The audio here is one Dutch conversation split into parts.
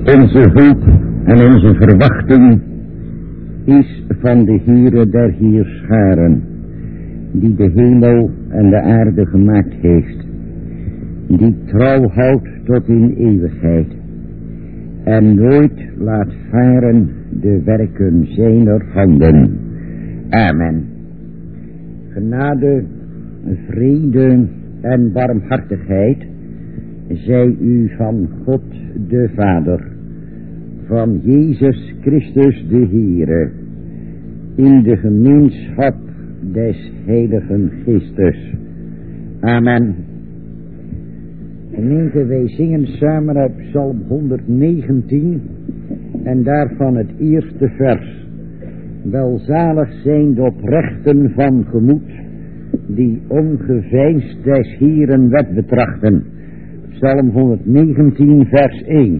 Onze hoop en onze verwachting is van de Heere der Heerscharen, die de hemel en de aarde gemaakt heeft, die trouw houdt tot in eeuwigheid en nooit laat varen de werken zijner handen. Amen. Genade, vrede en barmhartigheid zij u van God de Vader, van Jezus Christus de Heere, in de gemeenschap des Heiligen Geestes. Amen. Gemeente, wij zingen samen uit Psalm 119 en daarvan het eerste vers. Welzalig zijn de oprechten van gemoed, die ongeveinsd des Heeren wet betrachten. Psalm 119 vers 1.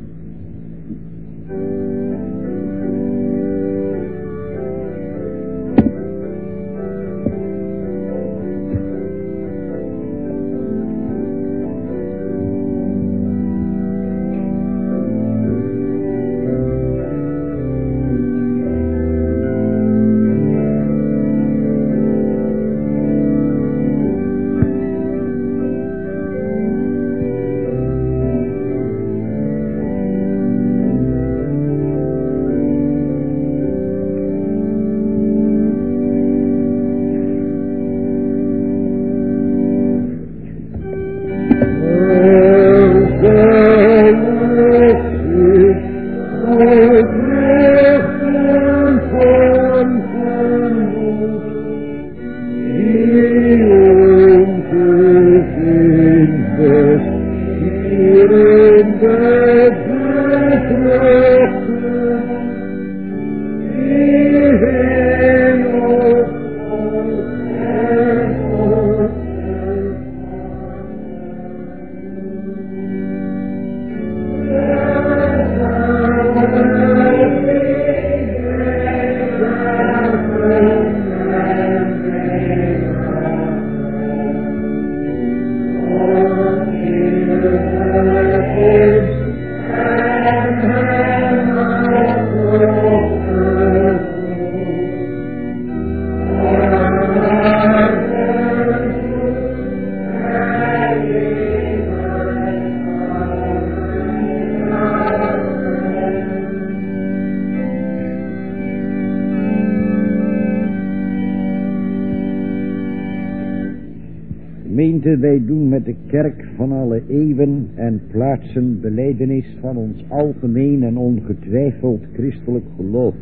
Wij doen met de kerk van alle eeuwen en plaatsen belijdenis van ons algemeen en ongetwijfeld christelijk geloof.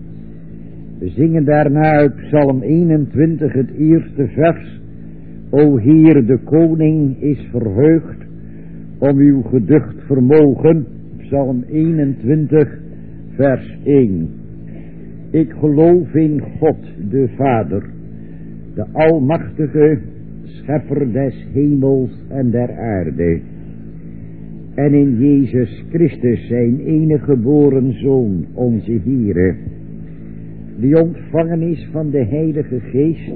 We zingen daarna uit Psalm 21 het eerste vers. O Heer, de koning is verheugd om uw geducht vermogen. Psalm 21 vers 1. Ik geloof in God de Vader, de Almachtige, Schepper des hemels en der aarde, en in Jezus Christus zijn enige geboren Zoon, onze Heere, die ontvangen is van de Heilige Geest,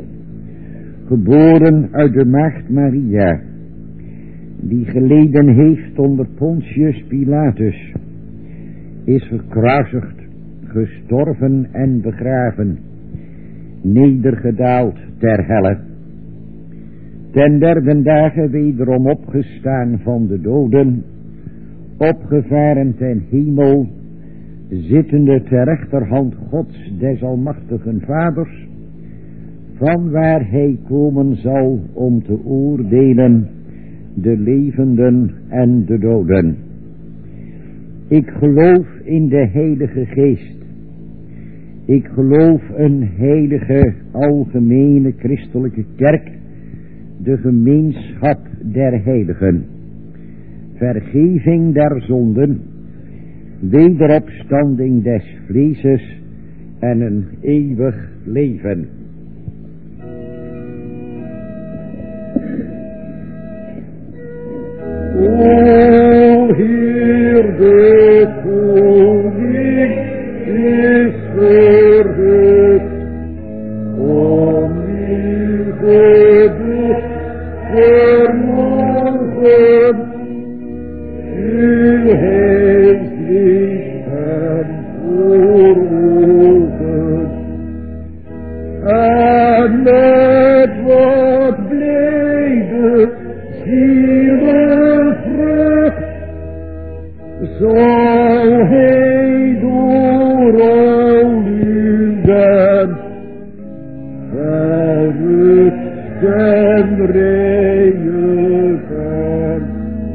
geboren uit de Maagd Maria, die geleden heeft onder Pontius Pilatus, is gekruisigd, gestorven en begraven, nedergedaald ter helle, ten derde dagen wederom opgestaan van de doden, opgevaren ten hemel, zittende ter rechterhand Gods des almachtigen Vaders, van waar hij komen zal om te oordelen de levenden en de doden. Ik geloof in de Heilige Geest. Ik geloof een heilige, algemene christelijke kerk, de gemeenschap der heiligen, vergeving der zonden, wederopstanding des vleeses en een eeuwig leven. O Heer, de koning is verheugd om uw geducht vermogen, uw heilig zielenvrucht zal hij door al lieden verrukt en reinigen.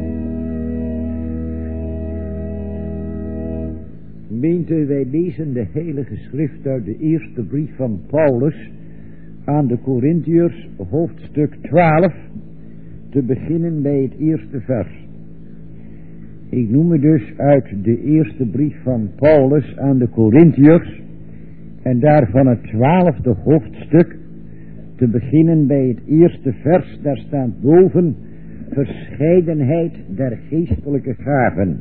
Gemeente, wij lezen de heilige schrift uit de eerste brief van Paulus aan de Korintiërs, hoofdstuk 12, te beginnen bij het eerste vers. Ik noem het dus uit de eerste brief van Paulus aan de Korintiërs en daarvan het 12e hoofdstuk, te beginnen bij het eerste vers. Daar staat boven verscheidenheid der geestelijke gaven.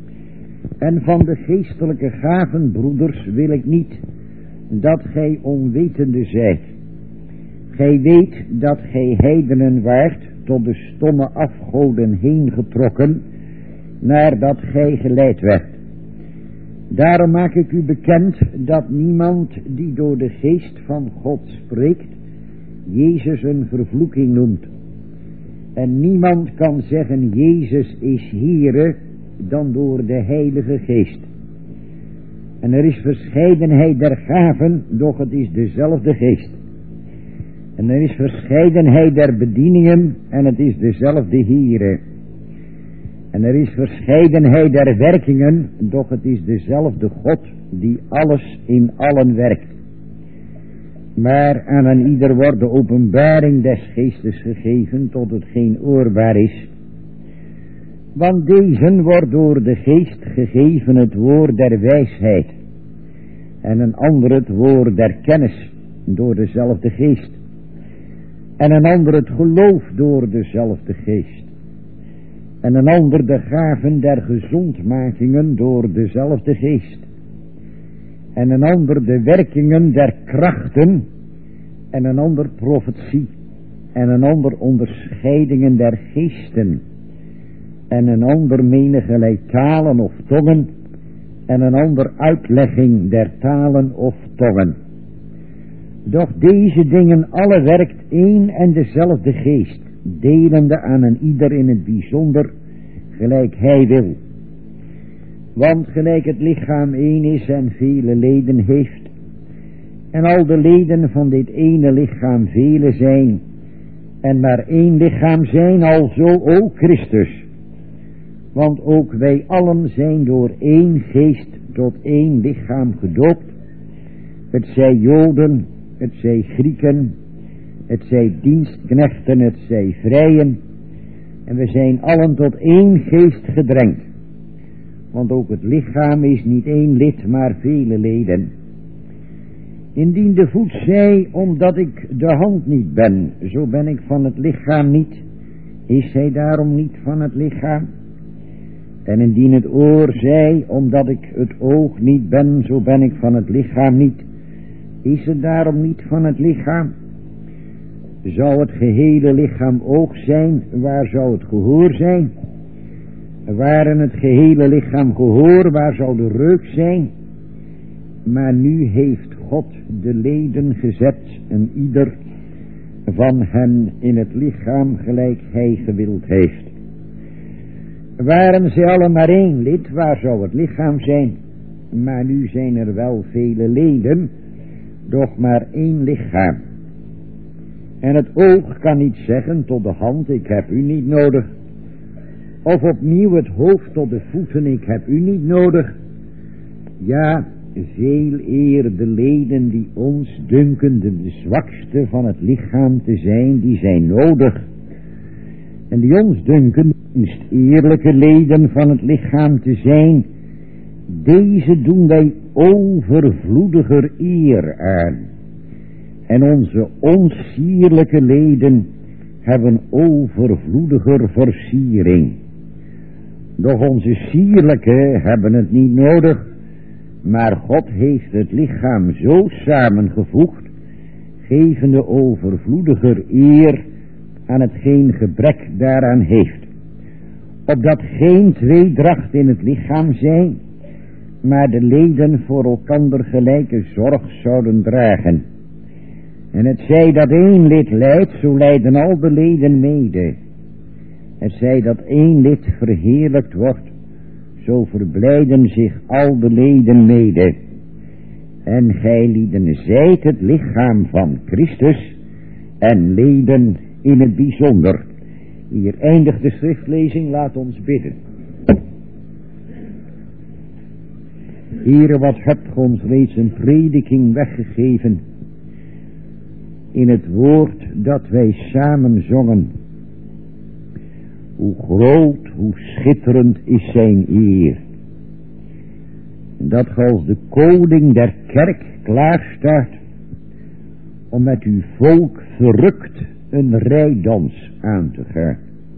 En van de geestelijke gaven, broeders, wil ik niet dat gij onwetende zijt. Gij weet dat gij heidenen waart, tot de stomme afgoden heen getrokken, naardat gij geleid werd. Daarom maak ik u bekend dat niemand die door de geest van God spreekt, Jezus een vervloeking noemt. En niemand kan zeggen Jezus is Heere dan door de Heilige Geest. En er is verscheidenheid der gaven, doch het is dezelfde Geest. En er is verscheidenheid der bedieningen, en het is dezelfde Heere. En er is verscheidenheid der werkingen, doch het is dezelfde God die alles in allen werkt. Maar aan een ieder wordt de openbaring des Geestes gegeven tot hetgeen oorbaar is. Want deze wordt door de Geest gegeven het woord der wijsheid, en een ander het woord der kennis door dezelfde Geest, en een ander het geloof door dezelfde Geest, en een ander de gaven der gezondmakingen door dezelfde Geest, en een ander de werkingen der krachten, en een ander profetie, en een ander onderscheidingen der geesten, en een ander menigelijk talen of tongen, en een ander uitlegging der talen of tongen. Doch deze dingen alle werkt één en dezelfde Geest, delende aan een ieder in het bijzonder, gelijk hij wil. Want gelijk het lichaam één is en vele leden heeft, en al de leden van dit ene lichaam vele zijn, en maar één lichaam zijn, alzo ook Christus. Want ook wij allen zijn door één Geest tot één lichaam gedoopt, het zij Joden, het zij Grieken, het zij dienstknechten, het zij vrijen, en we zijn allen tot één Geest gedrenkt. Want ook het lichaam is niet één lid, maar vele leden. Indien de voet zei, omdat ik de hand niet ben, zo ben ik van het lichaam niet, is hij daarom niet van het lichaam? En indien het oor zei, omdat ik het oog niet ben, zo ben ik van het lichaam niet, is het daarom niet van het lichaam? Zou het gehele lichaam oog zijn, waar zou het gehoor zijn? Waren het gehele lichaam gehoor, waar zou de reuk zijn? Maar nu heeft God de leden gezet, en ieder van hen in het lichaam gelijk hij gewild heeft. Waren ze allen maar één lid, waar zou het lichaam zijn? Maar nu zijn er wel vele leden, doch maar één lichaam. En het oog kan niet zeggen tot de hand, ik heb u niet nodig. Of opnieuw het hoofd tot de voeten, ik heb u niet nodig. Ja, veel eer de leden die ons dunken de zwakste van het lichaam te zijn, die zijn nodig. En die ons dunken de minst eerlijke leden van het lichaam te zijn, deze doen wij overvloediger eer aan. En onze onsierlijke leden hebben overvloediger versiering. Doch onze sierlijke hebben het niet nodig, maar God heeft het lichaam zo samengevoegd, gevende overvloediger eer aan hetgeen gebrek daaraan heeft. Opdat geen tweedracht in het lichaam zij, maar de leden voor elkander gelijke zorg zouden dragen. En het zij dat één lid lijdt, zo lijden al de leden mede. Het zij dat één lid verheerlijkt wordt, zo verblijden zich al de leden mede. En gij lieden zijt het lichaam van Christus en leden in het bijzonder. Hier eindigt de schriftlezing, laat ons bidden. Heere, wat hebt ge ons reeds een prediking weggegeven in het woord dat wij samen zongen. Hoe groot, hoe schitterend is zijn eer. Dat ge als de koning der kerk klaarstaat om met uw volk verrukt een rijdans aan te gaan.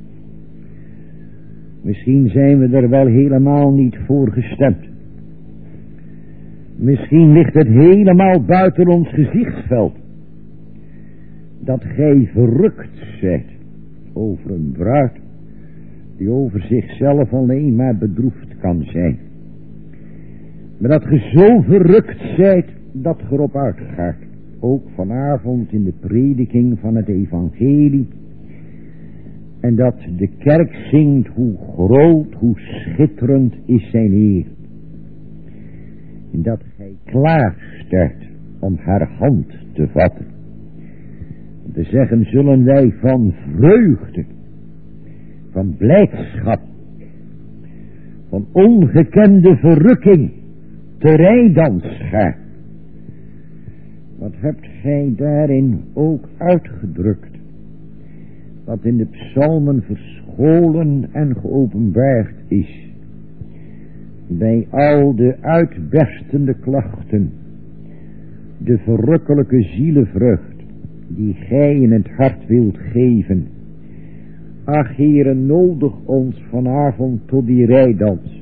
Misschien zijn we er wel helemaal niet voor gestemd. Misschien ligt het helemaal buiten ons gezichtsveld dat gij verrukt zijt over een bruid die over zichzelf alleen maar bedroefd kan zijn. Maar dat ge zo verrukt zijt dat ge erop uitgaat, ook vanavond in de prediking van het evangelie, en dat de kerk zingt hoe groot, hoe schitterend is zijn eer. En dat gij klaar staat om haar hand te vatten. Te zeggen zullen wij van vreugde, van blijdschap, van ongekende verrukking te rijdans gaan. Wat hebt gij daarin ook uitgedrukt, wat in de psalmen verscholen en geopenbaard is, bij al de uitberstende klachten, de verrukkelijke zielevrucht die gij in het hart wilt geven. Ach, Heere, nodig ons vanavond tot die rijdans.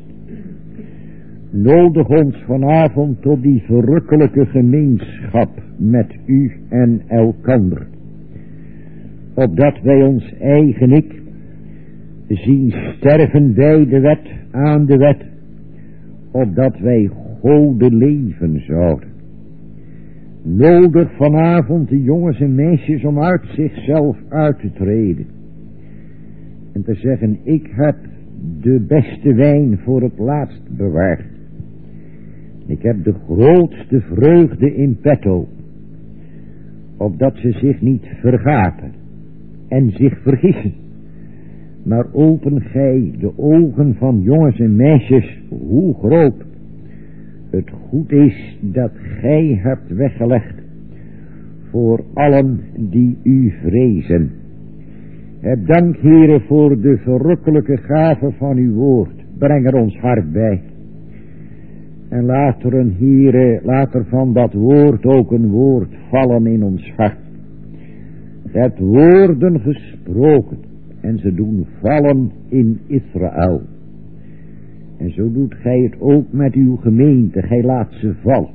Nodig ons vanavond tot die verrukkelijke gemeenschap met u en elkander. Opdat wij ons eigen ik zien sterven bij de wet, aan de wet. Opdat wij Gode leven zouden. Nodig vanavond de jongens en meisjes om uit zichzelf uit te treden. En te zeggen, ik heb de beste wijn voor het laatst bewaard. Ik heb de grootste vreugde in petto. Opdat ze zich niet vergaten en zich vergissen. Maar open gij de ogen van jongens en meisjes, hoe groot het goed is dat gij hebt weggelegd voor allen die u vrezen. Heb dank, Heere, voor de verrukkelijke gave van uw woord. Breng er ons hart bij. En laat er van dat woord ook een woord vallen in ons hart. Het woorden gesproken en ze doen vallen in Israël. En zo doet gij het ook met uw gemeente. Gij laat ze vallen.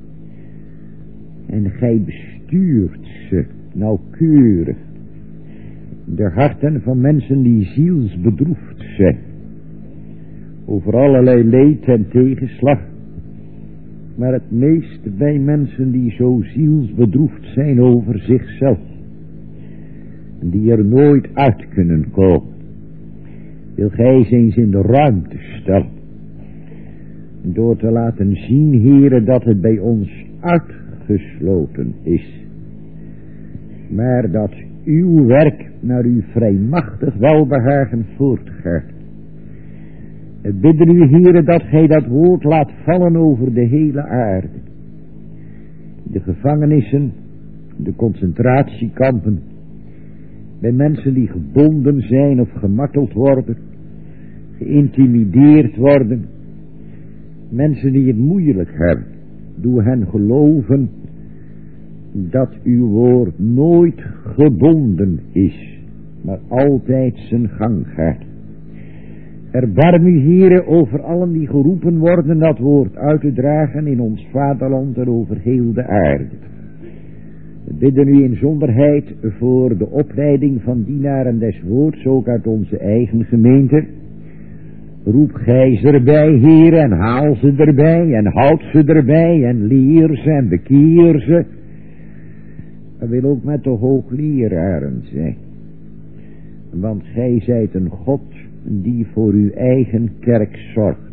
En gij bestuurt ze nauwkeurig. De harten van mensen die zielsbedroefd zijn. Over allerlei leed en tegenslag. Maar het meeste bij mensen die zo zielsbedroefd zijn over zichzelf. En die er nooit uit kunnen komen. Wil gij ze eens in de ruimte stellen. Door te laten zien, Heere, dat het bij ons uitgesloten is. Maar dat uw werk naar uw vrijmachtig welbehagen voortgaat. Ik bid u, Heere, dat gij dat woord laat vallen over de hele aarde. De gevangenissen, de concentratiekampen. Bij mensen die gebonden zijn of gemarteld worden, geïntimideerd worden. Mensen die het moeilijk hebben. Doe hen geloven dat uw woord nooit gebonden is, maar altijd zijn gang gaat. Erbarm u, Heere, over allen die geroepen worden dat woord uit te dragen in ons vaderland en over heel de aarde. We bidden u in zonderheid voor de opleiding van dienaren des woords, ook uit onze eigen gemeente. Roep gij ze erbij, Heer, en haal ze erbij, en houd ze erbij, en leer ze en bekeer ze. We willen ook met de hoogleraren zijn. want gij zijt een God die voor uw eigen kerk zorgt.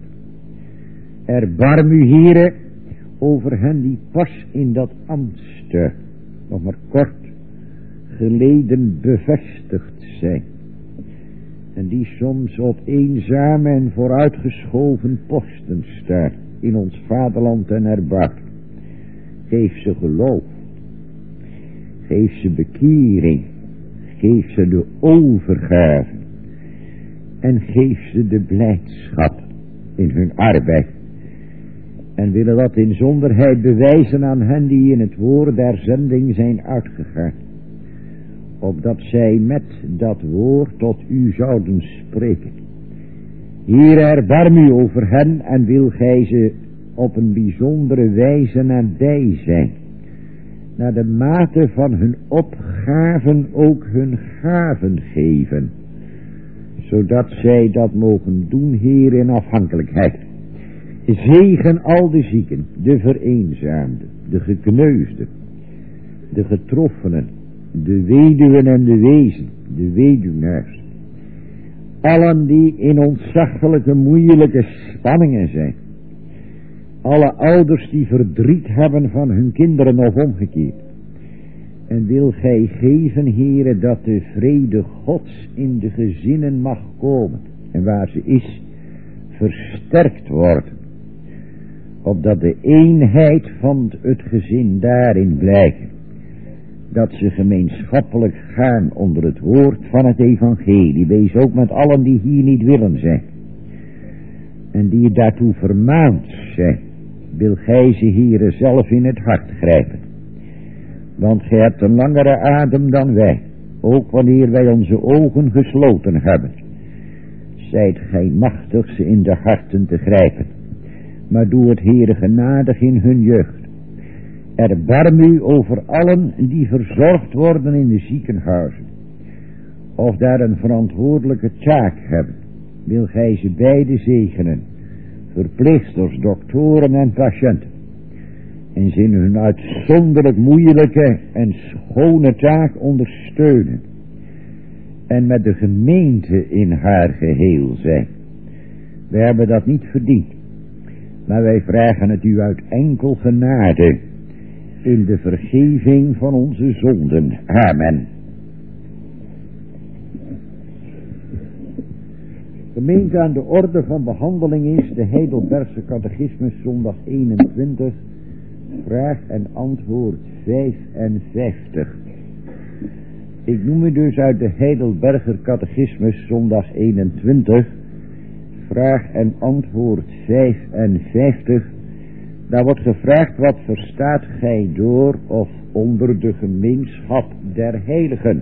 Erbarm u, Heere, over hen die pas in dat ambt nog maar kort geleden bevestigd zijn, en die soms op eenzame en vooruitgeschoven posten staan in ons vaderland en erbarm. Geef ze geloof, geef ze bekering, geef ze de overgave en geef ze de blijdschap in hun arbeid. En willen dat in zonderheid bewijzen aan hen die in het woord der zending zijn uitgegaan, opdat zij met dat woord tot u zouden spreken. Heer, erbarm u over hen en wil gij ze op een bijzondere wijze nabij zijn, naar de mate van hun opgaven ook hun gaven geven, zodat zij dat mogen doen, Heer, in afhankelijkheid. Zegen al de zieken, de vereenzaamden, de gekneusden, de getroffenen, de weduwen en de wezen, de weduwnaars, allen die in ontzaglijke moeilijke spanningen zijn, alle ouders die verdriet hebben van hun kinderen of omgekeerd. En wil gij geven, Heere, dat de vrede Gods in de gezinnen mag komen, en waar ze is, versterkt worden, opdat de eenheid van het gezin daarin blijken, dat ze gemeenschappelijk gaan onder het woord van het evangelie. Wees ook met allen die hier niet willen zijn, en die daartoe vermaand zijn, wil gij ze, Heere, zelf in het hart grijpen. Want gij hebt een langere adem dan wij, ook wanneer wij onze ogen gesloten hebben. Zijt gij machtig ze in de harten te grijpen. Maar doe het, Heere, genadig in hun jeugd. Erbarm u over allen die verzorgd worden in de ziekenhuizen, of daar een verantwoordelijke taak hebben. Wil gij ze beide zegenen, verpleegsters, doktoren en patiënten, en ze in hun uitzonderlijk moeilijke en schone taak ondersteunen, en met de gemeente in haar geheel zijn. Wij hebben dat niet verdiend, maar wij vragen het u uit enkel genade, in de vergeving van onze zonden. Amen. Gemeente, aan de orde van behandeling is de Heidelbergse Catechismus, zondag 21, vraag en antwoord 55. Ik noem u dus uit de Heidelberger Catechismus, zondag 21, vraag en antwoord 55. Daar wordt gevraagd: wat verstaat gij door of onder de gemeenschap der heiligen?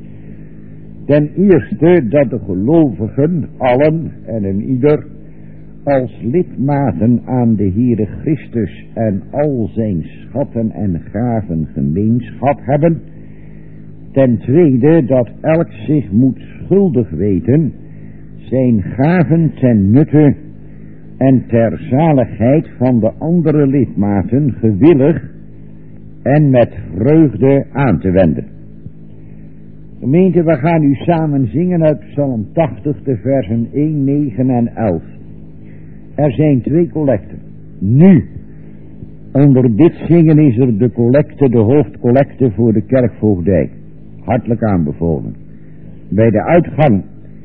Ten eerste dat de gelovigen, allen en een ieder, als lidmaten aan de Heere Christus en al zijn schatten en gaven gemeenschap hebben. Ten tweede dat elk zich moet schuldig weten zijn gaven ten nutte en ter zaligheid van de andere lidmaten gewillig en met vreugde aan te wenden. Gemeente, we gaan nu samen zingen uit Psalm 80, de versen 1, 9 en 11. Er zijn 2 collecten. Nu, onder dit zingen is er de collecte, de hoofdcollecte voor de kerkvoogdij. Hartelijk aanbevolen. Bij de uitgang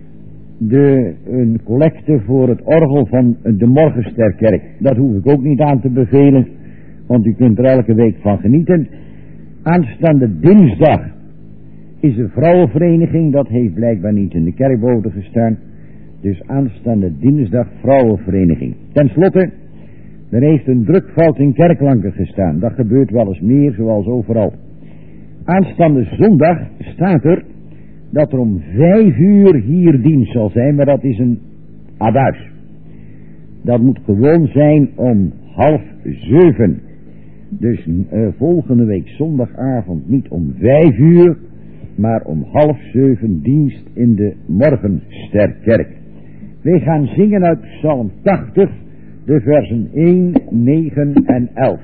een collecte voor het orgel van de Morgensterkerk. Dat hoef ik ook niet aan te bevelen, want u kunt er elke week van genieten. Aanstaande dinsdag is de vrouwenvereniging, dat heeft blijkbaar niet in de kerkbode gestaan. Dus aanstaande dinsdag vrouwenvereniging. Ten slotte, er heeft een drukfout in kerklanken gestaan. Dat gebeurt wel eens meer, zoals overal. Aanstaande zondag staat er dat er om 5 uur hier dienst zal zijn, maar dat is een abuis. Dat moet gewoon zijn om 6:30. Dus volgende week zondagavond niet om 5 uur, maar om 6:30 dienst in de Morgensterkerk. Wij gaan zingen uit Psalm 80, de versen 1, 9 en 11.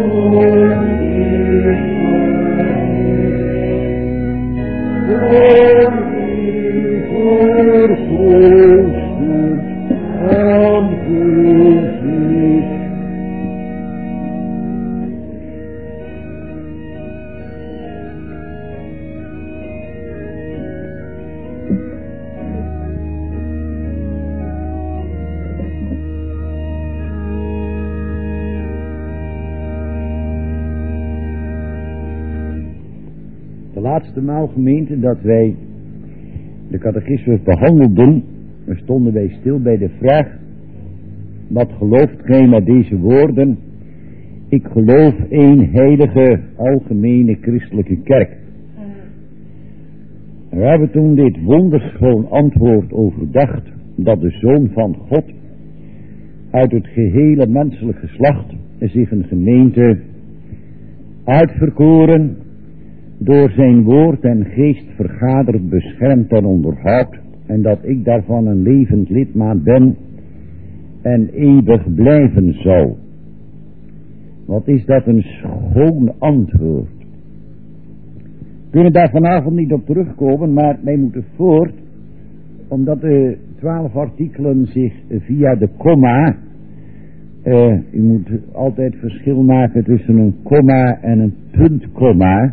De laatste maal, gemeente, dat wij de catechismus behandelden, stonden wij stil bij de vraag: wat gelooft gij met deze woorden? Ik geloof één heilige, algemene christelijke kerk. En we hebben toen dit wonderschoon antwoord overdacht, dat de Zoon van God uit het gehele menselijk geslacht zich een gemeente uitverkoren, door zijn woord en geest vergaderd, beschermd en onderhoudt, en dat ik daarvan een levend lidmaat ben en eeuwig blijven zal. Wat is dat een schoon antwoord. We kunnen daar vanavond niet op terugkomen, maar wij moeten voort, omdat de 12 artikelen zich via de komma, u moet altijd verschil maken tussen een komma en een puntkomma,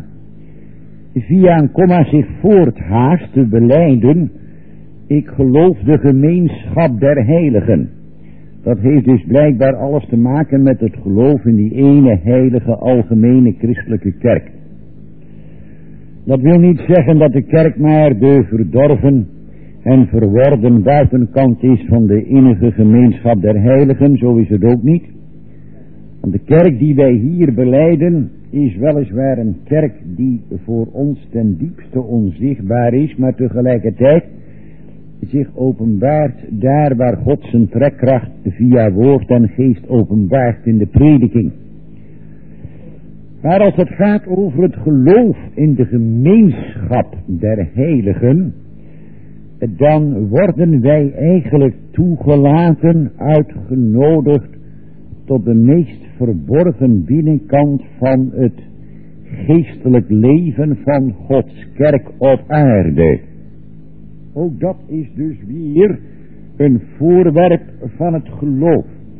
via een komma zich voorthaast te belijden: ik geloof de gemeenschap der heiligen. Dat heeft dus blijkbaar alles te maken met het geloof in die ene heilige algemene christelijke kerk. Dat wil niet zeggen dat de kerk maar de verdorven en verworden buitenkant is van de innige gemeenschap der heiligen. Zo is het ook niet. Want de kerk die wij hier belijden is weliswaar een kerk die voor ons ten diepste onzichtbaar is, maar tegelijkertijd zich openbaart daar waar God zijn trekkracht via woord en geest openbaart in de prediking. Maar als het gaat over het geloof in de gemeenschap der heiligen, dan worden wij eigenlijk toegelaten, uitgenodigd tot de meest verborgen binnenkant van het geestelijk leven van Gods kerk op aarde. Ook dat is dus weer een voorwerp van het geloof.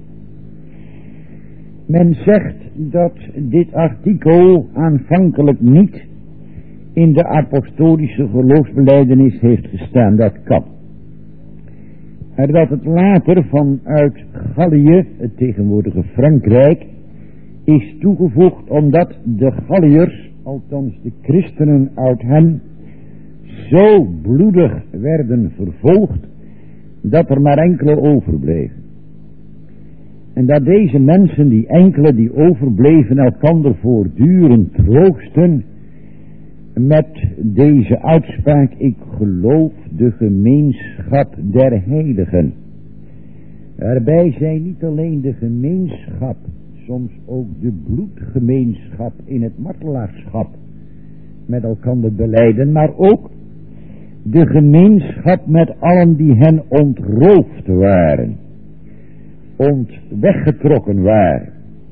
Men zegt dat dit artikel aanvankelijk niet in de apostolische geloofsbelijdenis heeft gestaan. Dat kan. Maar dat het later vanuit Gallië, het tegenwoordige Frankrijk, is toegevoegd omdat de Galliërs, althans de christenen uit hen, zo bloedig werden vervolgd dat er maar enkele overbleven. En dat deze mensen, die enkele die overbleven, elkander voortdurend troosten met deze uitspraak: ik geloof de gemeenschap der heiligen. Daarbij zijn niet alleen de gemeenschap, soms ook de bloedgemeenschap in het martelaarschap met elkander belijden, maar ook de gemeenschap met allen die hen ontroofd waren, weggetrokken waren.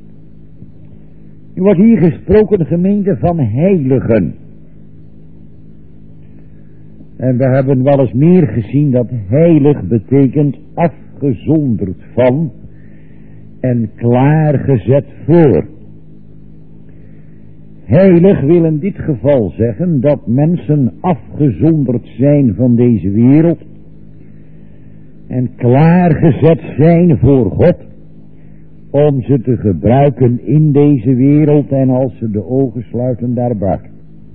Er wordt hier gesproken, gemeente, van heiligen. En we hebben wel eens meer gezien dat heilig betekent afgezonderd van en klaargezet voor. Heilig wil in dit geval zeggen dat mensen afgezonderd zijn van deze wereld en klaargezet zijn voor God om ze te gebruiken in deze wereld en als ze de ogen sluiten daarbuiten.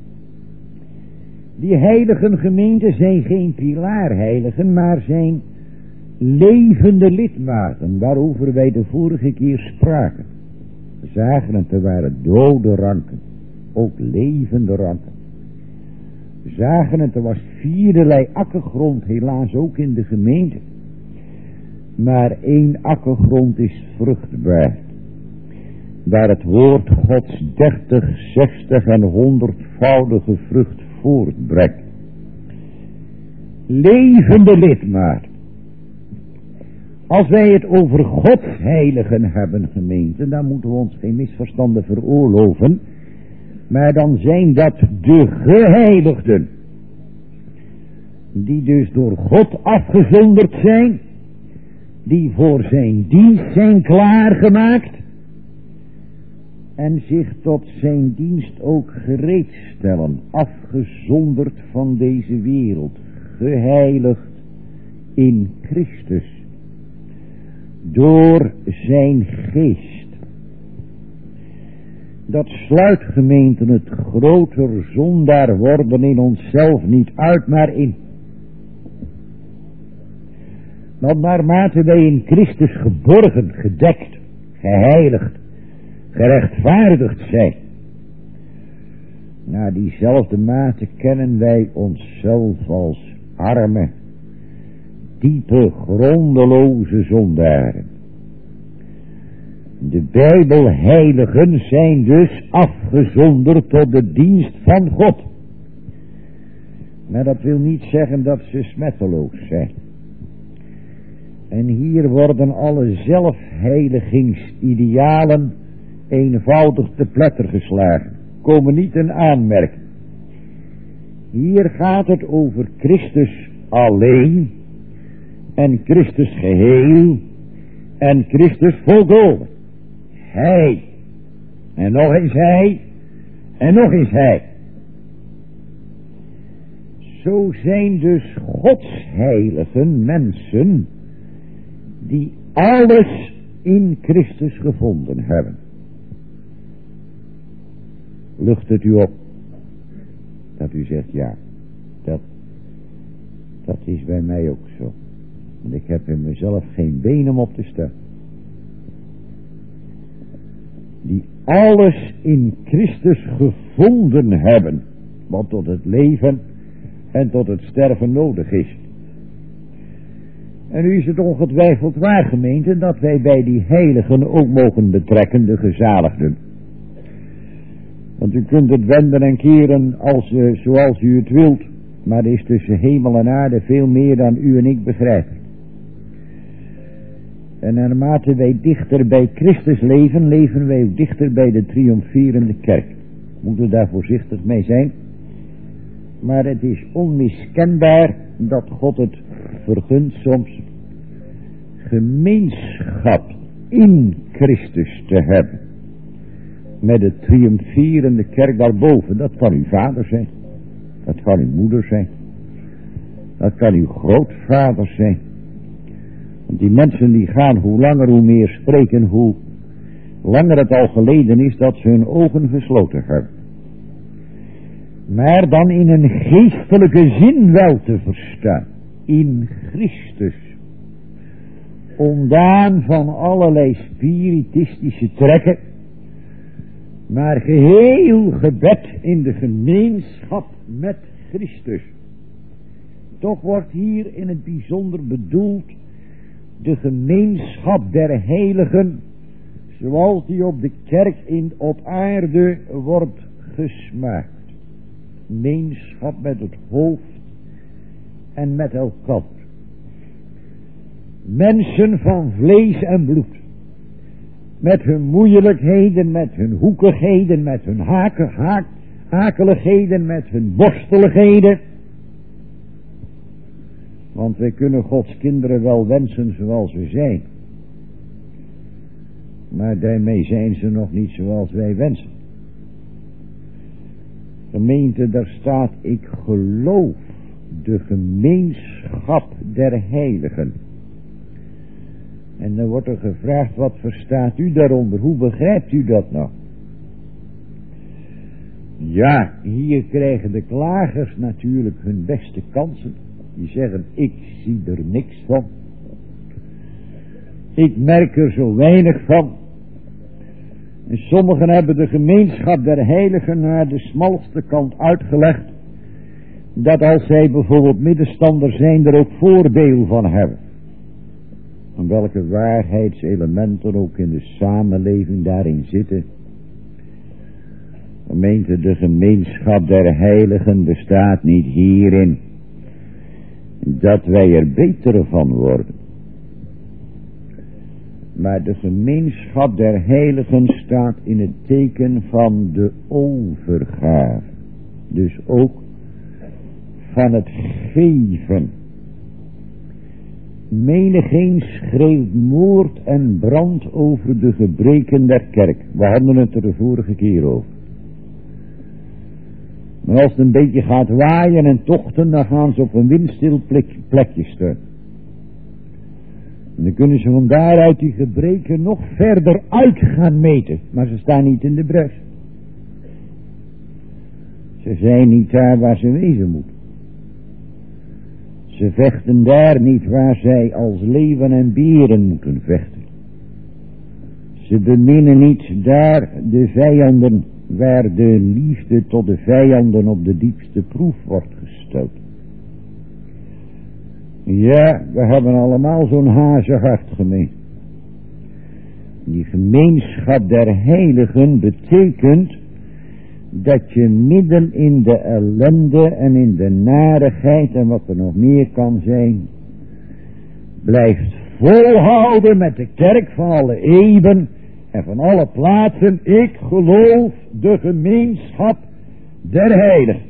Die heiligen gemeenten zijn geen pilaarheiligen, maar zijn levende lidmaten, waarover wij de vorige keer spraken. We zagen het, er waren dode ranken, ook levende ranken. We zagen het, er was vierderlei akkergrond, helaas ook in de gemeente. Maar één akkergrond is vruchtbaar, waar het woord Gods 30, 60 en 100-voudige vrucht voortbrengt. Levende lidmaat. Als wij het over Gods heiligen hebben, gemeente, dan moeten we ons geen misverstanden veroorloven. Maar dan zijn dat de geheiligden. Die dus door God afgezonderd zijn. Die voor zijn dienst zijn klaargemaakt. En zich tot zijn dienst ook gereed stellen. Afgezonderd van deze wereld. Geheiligd in Christus. Door zijn geest. Dat sluit, gemeente, het groter zondaar worden in onszelf niet uit, maar in. Want naarmate wij in Christus geborgen, gedekt, geheiligd, gerechtvaardigd zijn, naar diezelfde mate kennen wij onszelf als arme, diepe, grondeloze zondaren. De Bijbelheiligen zijn dus afgezonderd tot de dienst van God. Maar dat wil niet zeggen dat ze smetteloos zijn. En hier worden alle zelfheiligingsidealen eenvoudig te pletter geslagen. Komen niet in aanmerking. Hier gaat het over Christus alleen. En Christus geheel. En Christus volkomen. Hij. En nog eens hij. En nog eens hij. Zo zijn dus Gods heiligen mensen die alles in Christus gevonden hebben. Lucht het u op dat u zegt ja, dat is bij mij ook zo. Want ik heb in mezelf geen been om op te staan. Die alles in Christus gevonden hebben, wat tot het leven en tot het sterven nodig is. En nu is het ongetwijfeld waar, gemeente, dat wij bij die heiligen ook mogen betrekken, de gezaligden. Want u kunt het wenden en keren zoals u het wilt, maar er is tussen hemel en aarde veel meer dan u en ik begrijpen. En naarmate wij dichter bij Christus leven, leven wij ook dichter bij de triomferende kerk. We moeten daar voorzichtig mee zijn. Maar het is onmiskenbaar dat God het vergunt soms gemeenschap in Christus te hebben. Met de triomferende kerk daarboven. Dat kan uw vader zijn. Dat kan uw moeder zijn. Dat kan uw grootvader zijn. Want die mensen die gaan hoe langer hoe meer spreken, hoe langer het al geleden is dat ze hun ogen gesloten hebben. Maar dan in een geestelijke zin wel te verstaan. In Christus. Ontdaan van allerlei spiritistische trekken. Maar geheel gebed in de gemeenschap met Christus. Toch wordt hier in het bijzonder bedoeld de gemeenschap der heiligen, zoals die op de kerk op aarde wordt gesmaakt. Gemeenschap met het hoofd en met elkaar. Mensen van vlees en bloed. Met hun moeilijkheden, met hun hoekigheden, met hun akeligheden, met hun borsteligheden. Want wij kunnen Gods kinderen wel wensen zoals we zijn. Maar daarmee zijn ze nog niet zoals wij wensen. Gemeente, daar staat: ik geloof de gemeenschap der heiligen. En dan wordt er gevraagd: wat verstaat u daaronder? Hoe begrijpt u dat nou? Ja, hier krijgen de klagers natuurlijk hun beste kansen. Die zeggen: ik zie er niks van. Ik merk er zo weinig van. En sommigen hebben de gemeenschap der heiligen naar de smalste kant uitgelegd. Dat als zij bijvoorbeeld middenstander zijn, er ook voordeel van hebben. En welke waarheidselementen ook in de samenleving daarin zitten. Gemeente, de gemeenschap der heiligen bestaat niet hierin dat wij er beter van worden. Maar de gemeenschap der heiligen staat in het teken van de overgave. Dus ook van het geven. Menigeen schreeuwt moord en brand over de gebreken der kerk. We hadden het er de vorige keer over. Maar als het een beetje gaat waaien en tochten, dan gaan ze op een windstil plekje staan. En dan kunnen ze van daaruit die gebreken nog verder uit gaan meten. Maar ze staan niet in de bres. Ze zijn niet daar waar ze wezen moeten. Ze vechten daar niet waar zij als leeuwen en beren moeten vechten. Ze beminnen niet daar de vijanden waar de liefde tot de vijanden op de diepste proef wordt gesteld. Ja, we hebben allemaal zo'n hazehart gemeen. Die gemeenschap der heiligen betekent dat je midden in de ellende en in de narigheid en wat er nog meer kan zijn, blijft volhouden met de kerk van alle eeuwen en van alle plaatsen. Ik geloof de gemeenschap der heiligen.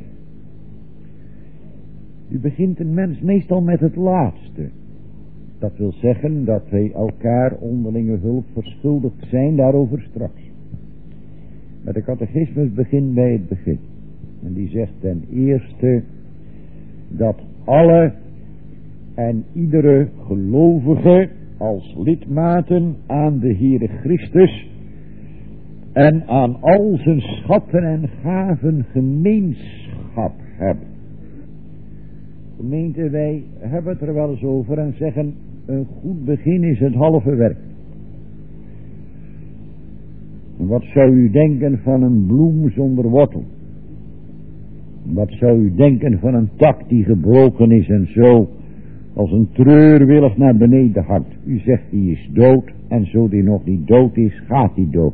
U begint een mens meestal met het laatste. Dat wil zeggen dat wij elkaar onderlinge hulp verschuldigd zijn, daarover straks. Maar de catechismus begint bij het begin. En die zegt ten eerste dat alle en iedere gelovige als lidmaten aan de Heere Christus en aan al zijn schatten en gaven gemeenschap hebben. Gemeente, wij hebben het er wel eens over en zeggen, een goed begin is het halve werk. Wat zou u denken van een bloem zonder wortel? Wat zou u denken van een tak die gebroken is en zo als een treurwillig naar beneden hangt? U zegt die is dood en zo die nog niet dood is, gaat die dood.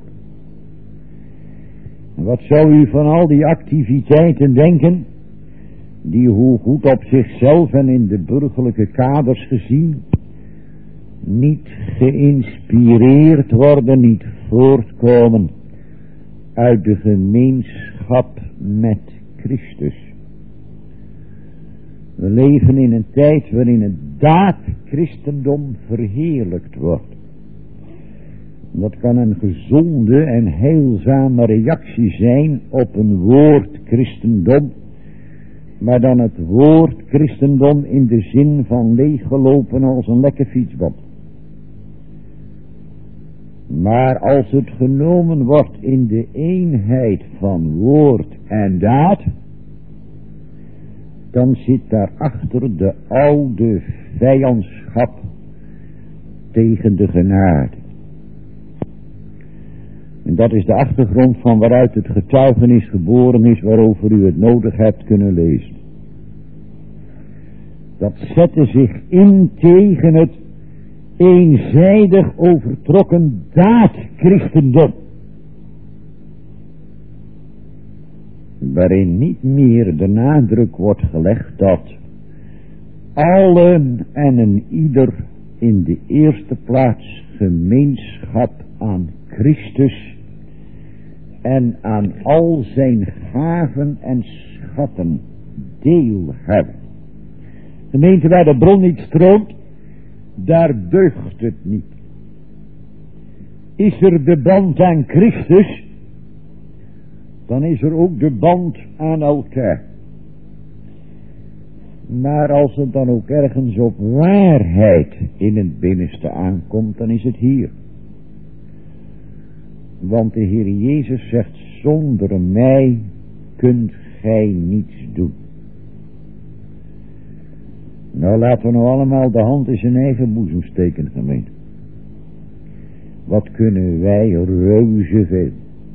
En wat zou u van al die activiteiten denken die hoe goed op zichzelf en in de burgerlijke kaders gezien niet geïnspireerd worden, niet voortkomen uit de gemeenschap met Christus. We leven in een tijd waarin het daadchristendom verheerlijkt wordt. Dat kan een gezonde en heilzame reactie zijn op een woord christendom, maar dan het woord christendom in de zin van leeggelopen als een lekke fietsband. Maar als het genomen wordt in de eenheid van woord en daad, dan zit daarachter de oude vijandschap tegen de genade. En dat is de achtergrond van waaruit het getuigenis geboren is waarover u het nodig hebt kunnen lezen. Dat zette zich in tegen het eenzijdig overtrokken daadchristendom. Waarin niet meer de nadruk wordt gelegd dat allen en een ieder in de eerste plaats gemeenschap aan Christus en aan al zijn gaven en schatten deel hebben. Gemeente, waar de bron niet stroomt, daar deugt het niet. Is er de band aan Christus, dan is er ook de band aan elkaar. Maar als het dan ook ergens op waarheid in het binnenste aankomt, dan is het hier. Want de Heer Jezus zegt, zonder mij kunt gij niets doen. Nou, laten we nou allemaal de hand in zijn eigen boezem steken, gemeente. Wat kunnen wij reuze veel.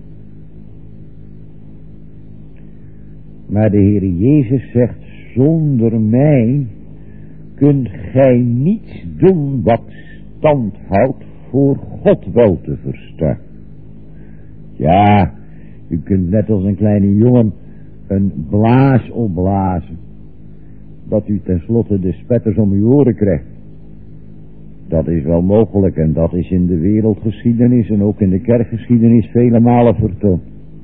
Maar de Heer Jezus zegt, zonder mij kunt gij niets doen wat stand houdt voor God wel te verstaan. Ja, u kunt net als een kleine jongen een blaas opblazen, dat u tenslotte de spetters om uw oren krijgt. Dat is wel mogelijk en dat is in de wereldgeschiedenis en ook in de kerkgeschiedenis vele malen vertoond.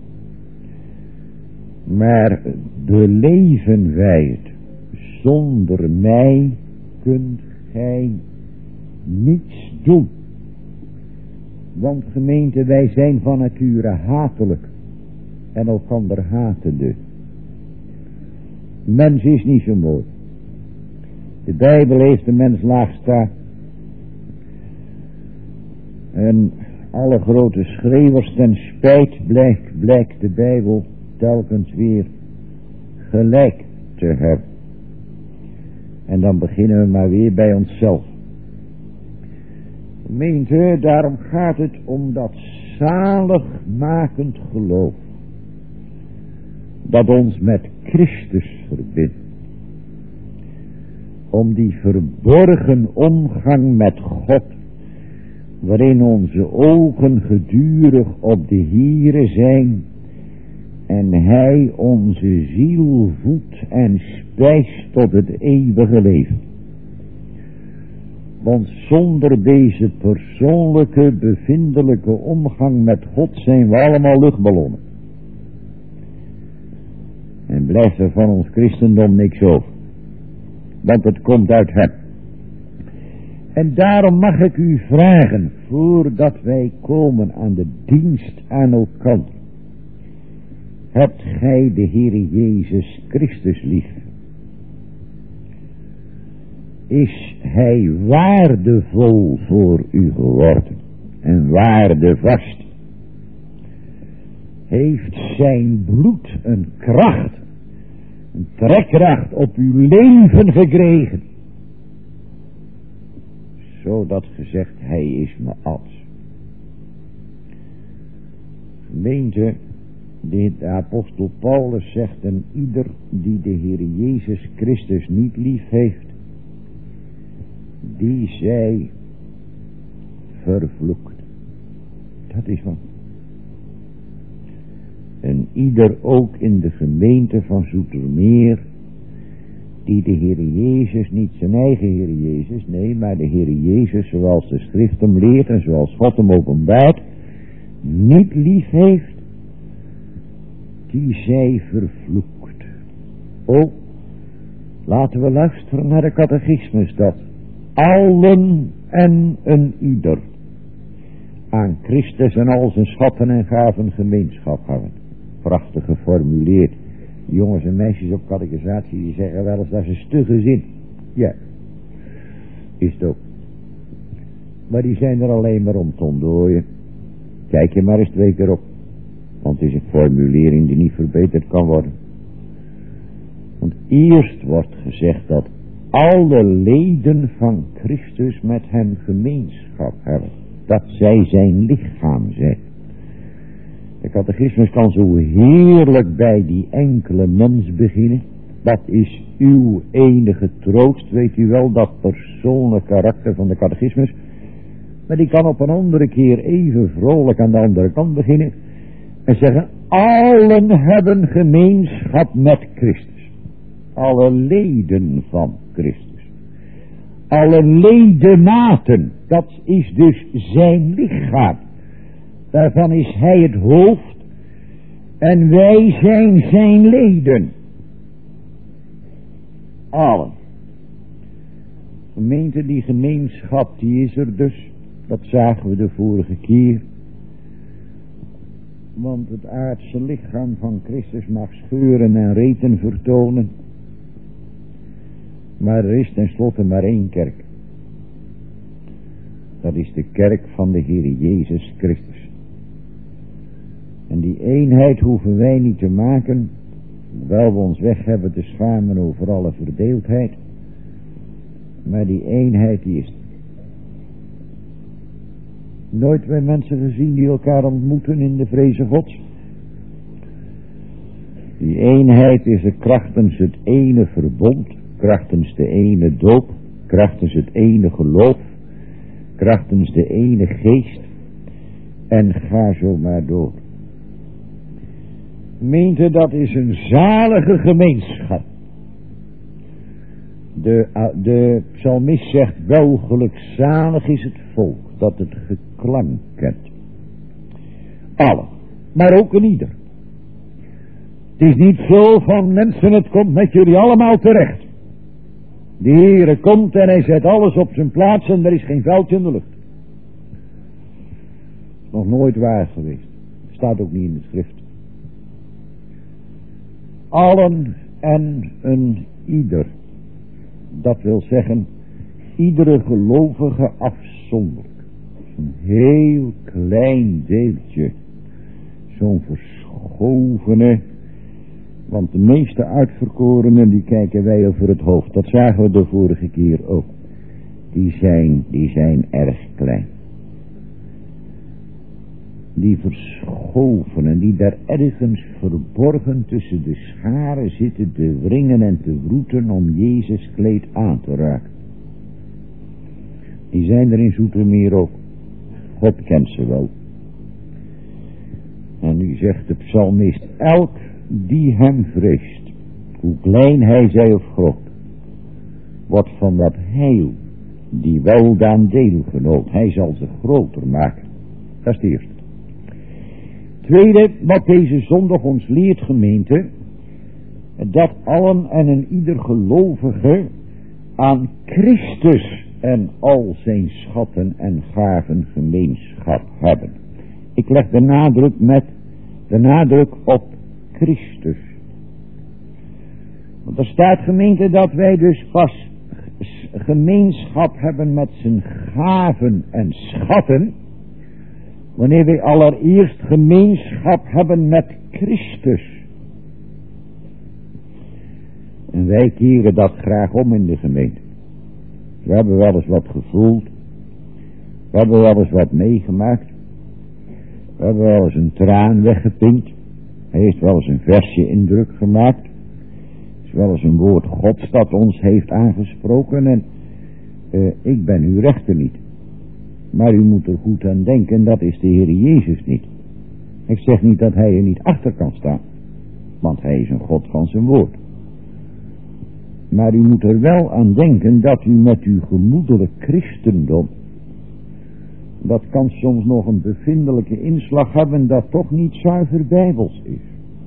Maar beleven wij het. Zonder mij kunt gij niets doen. Want gemeente, wij zijn van nature hatelijk en elkander hatende. Mens is niet zo mooi. De Bijbel heeft de mens laag staan. En alle grote schreeuwers ten spijt blijkt de Bijbel telkens weer gelijk te hebben. En dan beginnen we maar weer bij onszelf. Gemeente, daarom gaat het om dat zaligmakend geloof. Dat ons met Christus verbindt. Om die verborgen omgang met God. Waarin onze ogen gedurig op de Here zijn. En Hij onze ziel voedt en spijst tot het eeuwige leven. Want zonder deze persoonlijke, bevindelijke omgang met God zijn we allemaal luchtballonnen. En blijft er van ons christendom niks over. Want het komt uit Hem. En daarom mag ik u vragen, voordat wij komen aan de dienst aan elkander. Hebt gij de Heere Jezus Christus lief? Is Hij waardevol voor u geworden en waardevast? Heeft zijn bloed een kracht, een trekkracht op uw leven gekregen? Zodat gezegd, Hij is me alles. Gemeente, de apostel Paulus zegt, en ieder die de Heere Jezus Christus niet lief heeft, die zij vervloekt. Dat is wat. En ieder ook in de gemeente van Zoetermeer, die de Heere Jezus, niet zijn eigen Heere Jezus, nee, maar de Heere Jezus zoals de schrift hem leert en zoals God hem openbaart, niet lief heeft, die zij vervloekt. Oh, laten we luisteren naar de catechismus, dat allen en een ieder aan Christus en al zijn schatten en gaven gemeenschap hebben. Prachtig geformuleerd. Jongens en meisjes op catechisatie die zeggen wel eens dat is een stugge zin. Ja, is het ook. Maar die zijn er alleen maar om te ontdooien. Kijk je maar eens 2 keer op. Want het is een formulering die niet verbeterd kan worden. Want eerst wordt gezegd dat alle leden van Christus met hem gemeenschap hebben. Dat zij zijn lichaam zijn. De catechismus kan zo heerlijk bij die enkele mens beginnen. Dat is uw enige troost, weet u wel, dat persoonlijk karakter van de catechismus. Maar die kan op een andere keer even vrolijk aan de andere kant beginnen. En zeggen, allen hebben gemeenschap met Christus. Alle leden van Christus. Alle ledematen, dat is dus zijn lichaam. Daarvan is hij het hoofd en wij zijn zijn leden. Allen. Gemeente, die gemeenschap die is er dus. Dat zagen we de vorige keer. Want het aardse lichaam van Christus mag scheuren en reten vertonen. Maar er is tenslotte maar 1 kerk. Dat is de kerk van de Heere Jezus Christus. En die eenheid hoeven wij niet te maken, hoewel we ons weg hebben te schamen over alle verdeeldheid. Maar die eenheid die is nooit bij mensen gezien die elkaar ontmoeten in de vreze Gods. Die eenheid is er krachtens het ene verbond, krachtens de ene doop, krachtens het ene geloof, krachtens de ene geest. En ga zo maar door. Gemeente, dat is een zalige gemeenschap. De psalmist zegt, wel gelukzalig is het volk dat het geklank kent. Alle, maar ook een ieder. Het is niet zo van mensen, het komt met jullie allemaal terecht. De Heere komt en hij zet alles op zijn plaats en er is geen vuiltje in de lucht. Nog nooit waar geweest. Staat ook niet in de schrift. Allen en een ieder. Dat wil zeggen, iedere gelovige afzonderlijk. Een heel klein deeltje. Zo'n verschovene. Want de meeste uitverkorenen die kijken wij over het hoofd. Dat zagen we de vorige keer ook. Die zijn erg klein. Die verschovenen, die daar ergens verborgen tussen de scharen zitten te wringen en te wroeten om Jezus kleed aan te raken. Die zijn er in Zoetermeer ook. God kent ze wel. En nu zegt de psalmist, elk die hem vreest, hoe klein hij zij of groot, wordt van dat heil, die weldaan deelgenoot. Hij zal ze groter maken. Dat is het eerste. Tweede, wat deze zondag ons leert, gemeente, dat allen en een ieder gelovige aan Christus en al zijn schatten en gaven gemeenschap hebben. Ik leg de nadruk op Christus. Want er staat, gemeente, dat wij dus pas gemeenschap hebben met zijn gaven en schatten, wanneer wij allereerst gemeenschap hebben met Christus. En wij keren dat graag om in de gemeente. We hebben wel eens wat gevoeld. We hebben wel eens wat meegemaakt. We hebben wel eens een traan weggepinkt. Hij heeft wel eens een versje indruk gemaakt. Er is wel eens een woord Gods dat ons heeft aangesproken. En ik ben uw rechter niet. Maar u moet er goed aan denken, dat is de Heer Jezus niet. Ik zeg niet dat hij er niet achter kan staan. Want hij is een God van zijn woord. Maar u moet er wel aan denken dat u met uw gemoedelijk christendom, dat kan soms nog een bevindelijke inslag hebben dat toch niet zuiver bijbels is.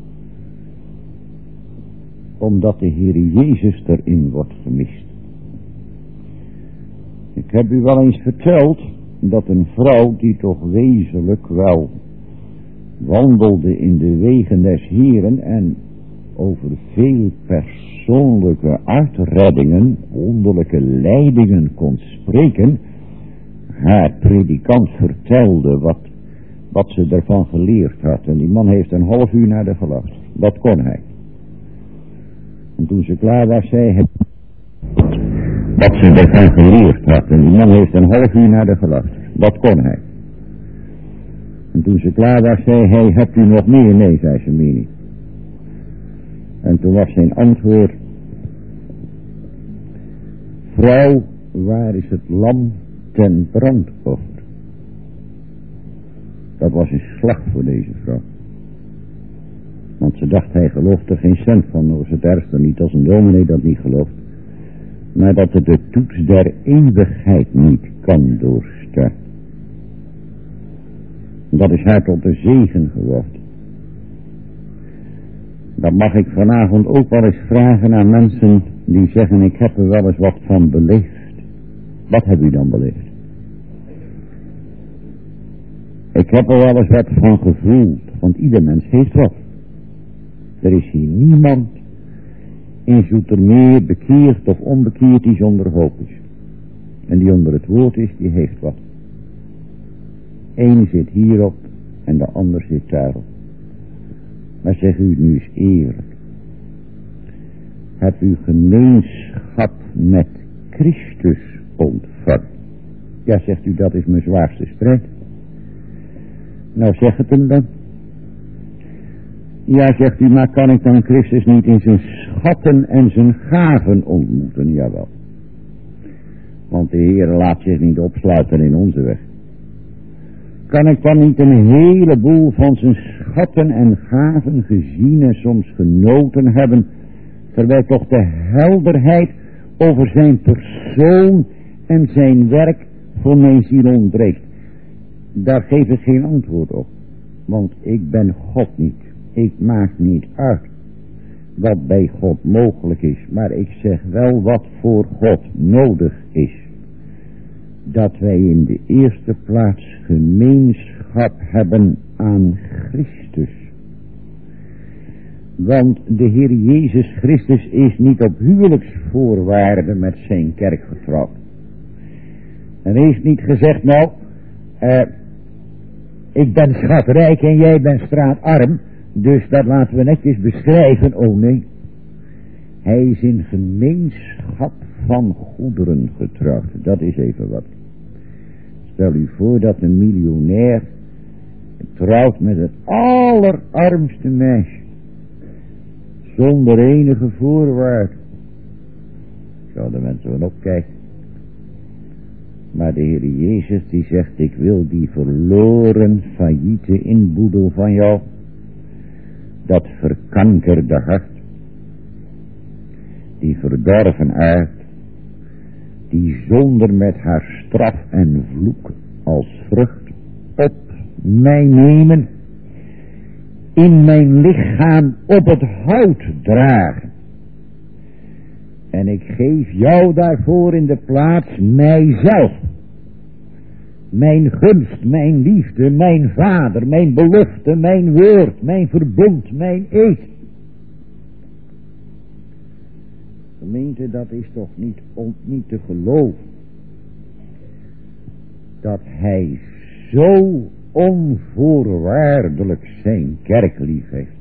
Omdat de Heer Jezus erin wordt gemist. Ik heb u wel eens verteld dat een vrouw die toch wezenlijk wel wandelde in de wegen des Heeren en over veel persoonlijke uitreddingen, wonderlijke leidingen kon spreken, haar predikant vertelde wat ze ervan geleerd had. En die man heeft een half uur naar de geluisterd. Dat kon hij. En toen ze klaar was, zei hij wat ze ervan geleerd had. En die man heeft een half uur naar de geluisterd. Dat kon hij. En toen ze klaar was, zei hij, hebt u nog meer? Nee, zei ze meer niet. En toen was zijn antwoord, vrouw, waar is het lam ten brandoffer? Dat was een slag voor deze vrouw. Want ze dacht, hij gelooft er geen cent van. Dat was het ergste, niet als een dominee dat niet gelooft. Maar dat het de toets der eeuwigheid niet kan doorstaan. Dat is haar tot de zegen geworden. Dat mag ik vanavond ook wel eens vragen aan mensen die zeggen, ik heb er wel eens wat van beleefd. Wat heb u dan beleefd? Ik heb er wel eens wat van gevoeld, want ieder mens heeft wat. Er is hier niemand in Zoetermeer bekeerd of onbekeerd die zonder hoop is. En die onder het woord is, die heeft wat. Eén zit hierop en de ander zit daarop. Maar zeg u nu eens eerlijk. Hebt u gemeenschap met Christus ontvangen? Ja, zegt u, dat is mijn zwaarste strijd. Nou, zeg het hem dan. Ja, zegt u, maar kan ik dan Christus niet in zijn schatten en zijn gaven ontmoeten? Jawel. Want de Heer laat zich niet opsluiten in onze weg. Kan ik dan niet een heleboel van zijn schatten en gaven gezien en soms genoten hebben, terwijl toch de helderheid over zijn persoon en zijn werk voor mijn ziel ontbreekt. Daar geef ik geen antwoord op. Want ik ben God niet. Ik maak niet uit wat bij God mogelijk is. Maar ik zeg wel wat voor God nodig is. Dat wij in de eerste plaats gemeenschap hebben aan Christus. Want de Heer Jezus Christus is niet op huwelijksvoorwaarden met zijn kerk getrouwd. En hij heeft niet gezegd, nou, ik ben schatrijk en jij bent straatarm, dus dat laten we netjes beschrijven. Oh nee, hij is in gemeenschap van goederen getrouwd. Dat is even wat. Stel u voor dat een miljonair trouwt met het allerarmste meisje. Zonder enige voorwaarde. Zouden mensen wel opkijken. Maar de Heer Jezus die zegt, ik wil die verloren failliete inboedel van jou. Dat verkankerde hart. Die verdorven aard. Die zonder met haar straf en vloek als vrucht op mij nemen. In mijn lichaam op het hout dragen. En ik geef jou daarvoor in de plaats mijzelf. Mijn gunst, mijn liefde, mijn vader, mijn belofte, mijn woord, mijn verbond, mijn eed. Gemeente, dat is toch niet te geloven. Dat hij zo onvoorwaardelijk zijn kerk lief heeft.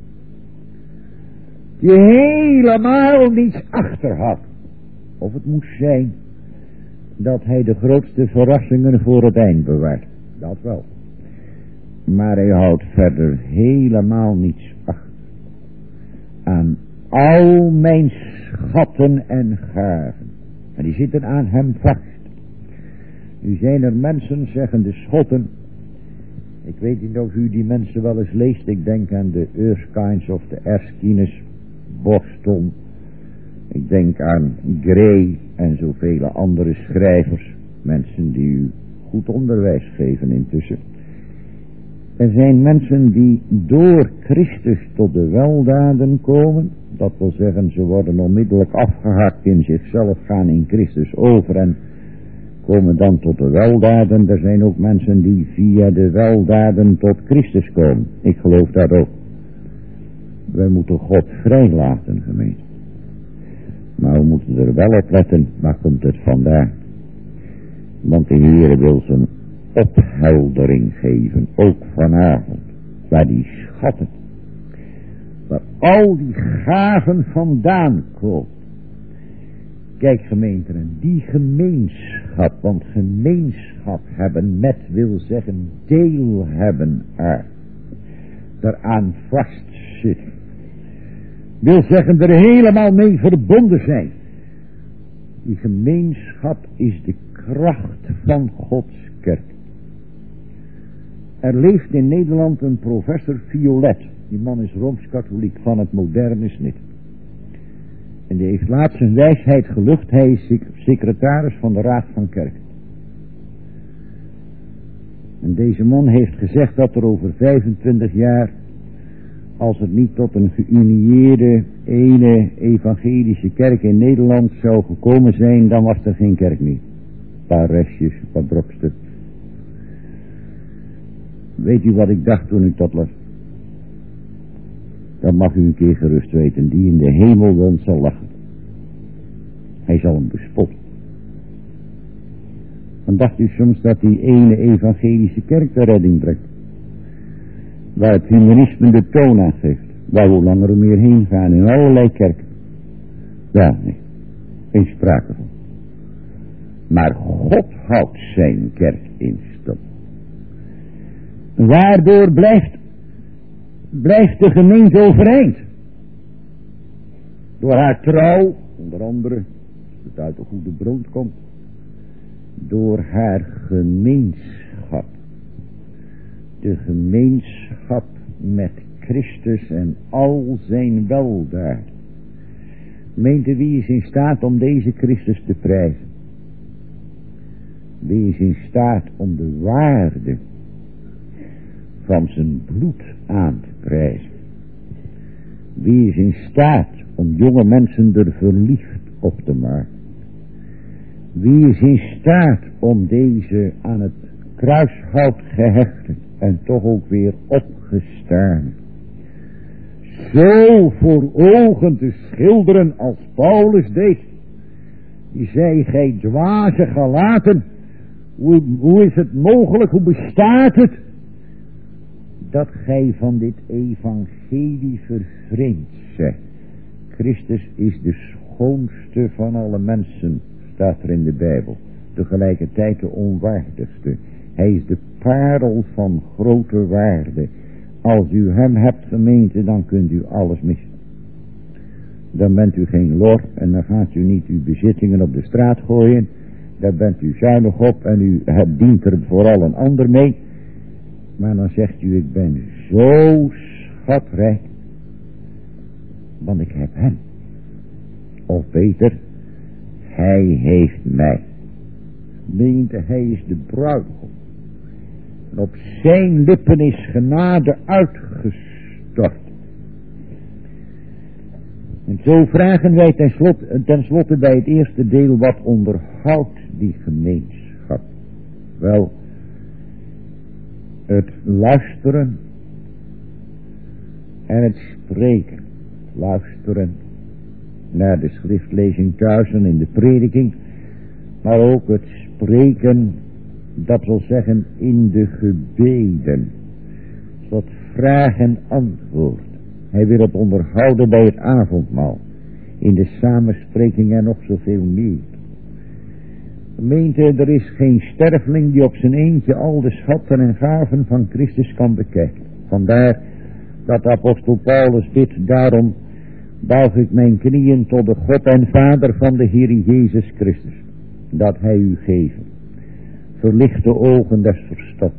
Die helemaal niets achter had. Of het moest zijn dat hij de grootste verrassingen voor het eind bewaart. Dat wel. Maar hij houdt verder helemaal niets achter. Aan al mijn schatten en gaven. En die zitten aan hem vast. Nu zijn er mensen, zeggen de Schotten. Ik weet niet of u die mensen wel eens leest. Ik denk aan de Erskines of de Erskines, Boston. Ik denk aan Gray en zoveel andere schrijvers. Mensen die u goed onderwijs geven intussen. Er zijn mensen die door Christus tot de weldaden komen. Dat wil zeggen, ze worden onmiddellijk afgehakt in zichzelf, gaan in Christus over en komen dan tot de weldaden. Er zijn ook mensen die via de weldaden tot Christus komen. Ik geloof dat ook. Wij moeten God vrijlaten, gemeente. Maar we moeten er wel op letten, waar komt het vandaan? Want de Heer wil zijn opheldering geven, ook vanavond. Waar die schatten, waar al die gaven vandaan komen. Kijk gemeente, en die gemeenschap, want gemeenschap hebben met wil zeggen deel hebben aan. Daaraan vastzitten. Wil zeggen er helemaal mee verbonden zijn. Die gemeenschap is de kracht van Gods kerk. Er leeft in Nederland een professor Violet. Die man is Rooms-katholiek van het moderne snit. En die heeft laatst zijn wijsheid gelucht. Hij is secretaris van de Raad van Kerk. En deze man heeft gezegd dat er over 25 jaar, als het niet tot een geunieerde ene evangelische kerk in Nederland zou gekomen zijn, dan was er geen kerk meer. Een paar restjes, een paar brokstukken. Weet u wat ik dacht toen ik dat las? Dat mag u een keer gerust weten. Die in de hemel woont zal lachen. Hij zal hem bespotten. Dan dacht u soms dat die ene evangelische kerk de redding brengt. Waar het humanisme de toon aan geeft. Waar we hoe langer hoe meer heen gaan in allerlei kerken. Ja, nee. Geen sprake van. Maar God houdt zijn kerk in stand. Waardoor blijft de gemeente overeind. Door haar trouw, onder andere, als het uit de goede bron komt. Door haar gemeenschap. De gemeenschap met Christus en al zijn weldaad. Gemeente, wie is in staat om deze Christus te prijzen? Wie is in staat om de waarde van zijn bloed aan te prijzen? Wie is in staat om jonge mensen er verliefd op te maken? Wie is in staat om deze aan het kruishout gehechte en toch ook weer opgestaan zo voor ogen te schilderen als Paulus deed? Die zei, gij dwaze Galaten, hoe is het mogelijk, hoe bestaat het dat gij van dit evangelie vervreemd zijt? Christus is de schoonste van alle mensen, staat er in de Bijbel. Tegelijkertijd de onwaardigste. Hij is de parel van grote waarde. Als u hem hebt, gemeente, dan kunt u alles missen. Dan bent u geen lor en dan gaat u niet uw bezittingen op de straat gooien. Daar bent u zuinig op en u dient er vooral een ander mee. Maar dan zegt u, ik ben zo schatrijk, want ik heb hem. Of beter, hij heeft mij. Gemeente, hij is de bruidegom. En op zijn lippen is genade uitgestort. En zo vragen wij tenslotte bij het eerste deel, wat onderhoudt die gemeenschap? Wel, het luisteren en het spreken. Luisteren naar de schriftlezing thuis en in de prediking, maar ook het spreken, dat wil zeggen in de gebeden, tot vraag en antwoord. Hij wil het onderhouden bij het avondmaal, in de samenspreking en nog zoveel meer. Gemeente, er is geen sterveling die op zijn eentje al de schatten en gaven van Christus kan bekijken. Vandaar dat apostel Paulus bidt, daarom buig ik mijn knieën tot de God en Vader van de Heer Jezus Christus, dat hij u geven verlichte ogen des verstands,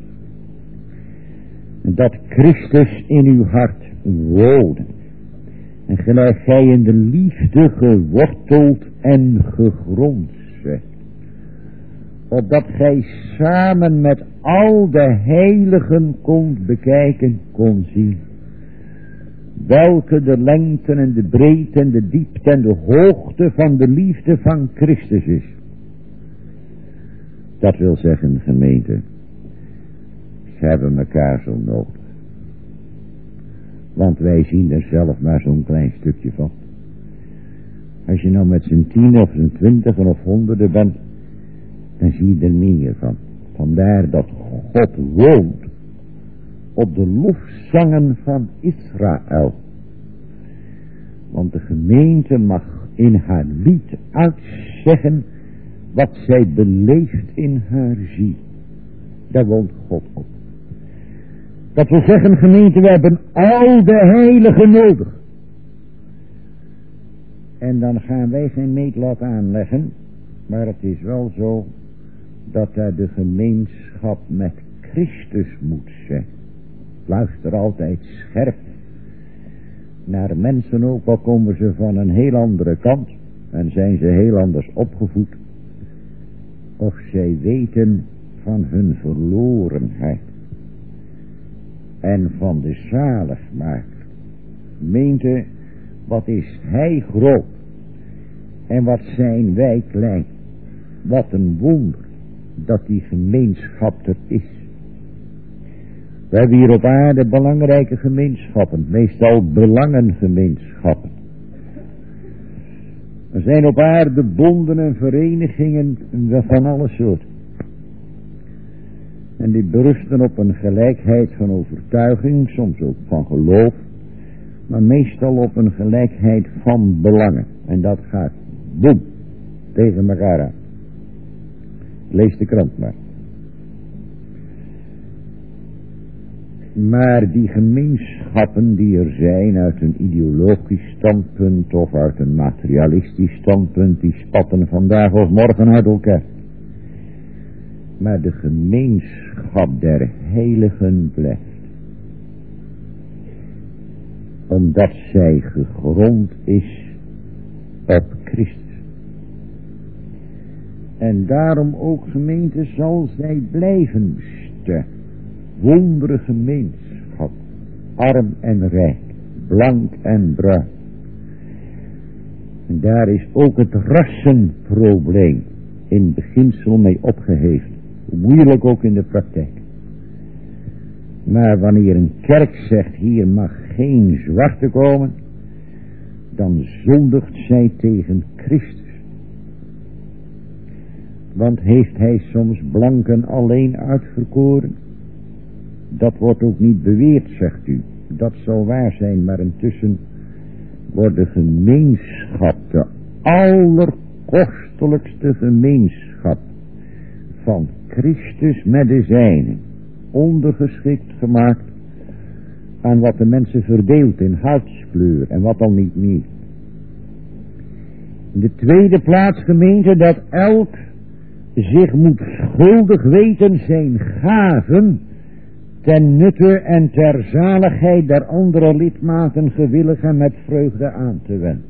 en dat Christus in uw hart wonen, en gelijk gij in de liefde geworteld en gegrond zijt, opdat gij samen met al de heiligen kondt bekijken, kon zien, welke de lengte en de breedte en de diepte en de hoogte van de liefde van Christus is. Dat wil zeggen, gemeente, ze hebben elkaar zo nodig. Want wij zien er zelf maar zo'n klein stukje van. Als je nou met z'n 10 of z'n 20 of 100 bent, dan zie je er meer van. Vandaar dat God woont op de lofzangen van Israël. Want de gemeente mag in haar lied uitzeggen wat zij beleeft in haar ziel. Daar woont God op. Dat wil zeggen, gemeente, we hebben al de heiligen nodig. En dan gaan wij geen meetlat aanleggen, maar het is wel zo dat daar de gemeenschap met Christus moet zijn. Luister altijd scherp naar mensen, ook al komen ze van een heel andere kant en zijn ze heel anders opgevoed, of zij weten van hun verlorenheid en van de zaligmaker. Gemeente, wat is hij groot en wat zijn wij klein. Wat een wonder dat die gemeenschap er is. We hebben hier op aarde belangrijke gemeenschappen, meestal belangengemeenschappen. Er zijn op aarde bonden en verenigingen van alle soorten. En die berusten op een gelijkheid van overtuiging, soms ook van geloof, maar meestal op een gelijkheid van belangen. En dat gaat, boem, tegen elkaar aan. Lees de krant maar. Maar die gemeenschappen die er zijn uit een ideologisch standpunt of uit een materialistisch standpunt, die spatten vandaag of morgen uit elkaar. Maar de gemeenschap der heiligen blijft. Omdat zij gegrond is op Christus. En daarom ook, gemeente, zal zij blijven bestaan. Wondere gemeenschap, arm en rijk, blank en bruin. En daar is ook het rassenprobleem in beginsel mee opgeheven. Moeilijk ook in de praktijk. Maar wanneer een kerk zegt, hier mag geen zwarte komen, dan zondigt zij tegen Christus. Want heeft hij soms blanken alleen uitverkoren? Dat wordt ook niet beweerd, zegt u. Dat zal waar zijn, maar intussen wordt de gemeenschap, de allerkostelijkste gemeenschap van Christus met de zijnen, ondergeschikt gemaakt aan wat de mensen verdeelt in huidskleur en wat al niet meer. In de tweede plaats, gemeente, dat elk zich moet schuldig weten zijn gaven ten nutte en ter zaligheid der andere lidmaten gewillig en met vreugde aan te wenden.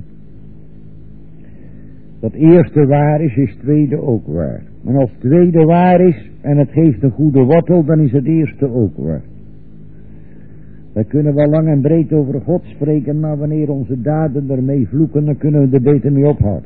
Dat eerste waar is, is tweede ook waar. Maar als tweede waar is en het geeft een goede wortel, dan is het eerste ook waar. Wij kunnen wel lang en breed over God spreken, maar wanneer onze daden ermee vloeken, dan kunnen we er beter mee ophouden.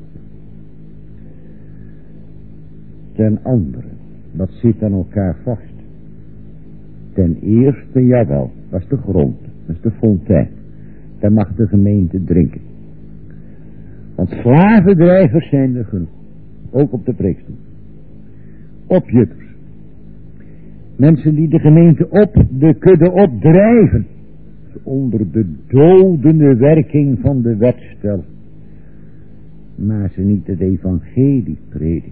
Ten andere, dat zit aan elkaar vast. Ten eerste, jawel, dat is de grond, dat is de fontein. Daar mag de gemeente drinken. Want slavendrijvers zijn er genoeg, ook op de preekstoel. Opjutters. Mensen die de gemeente op de kudde opdrijven. Onder de dodende werking van de wet stellen. Maar ze niet het evangelie prediken.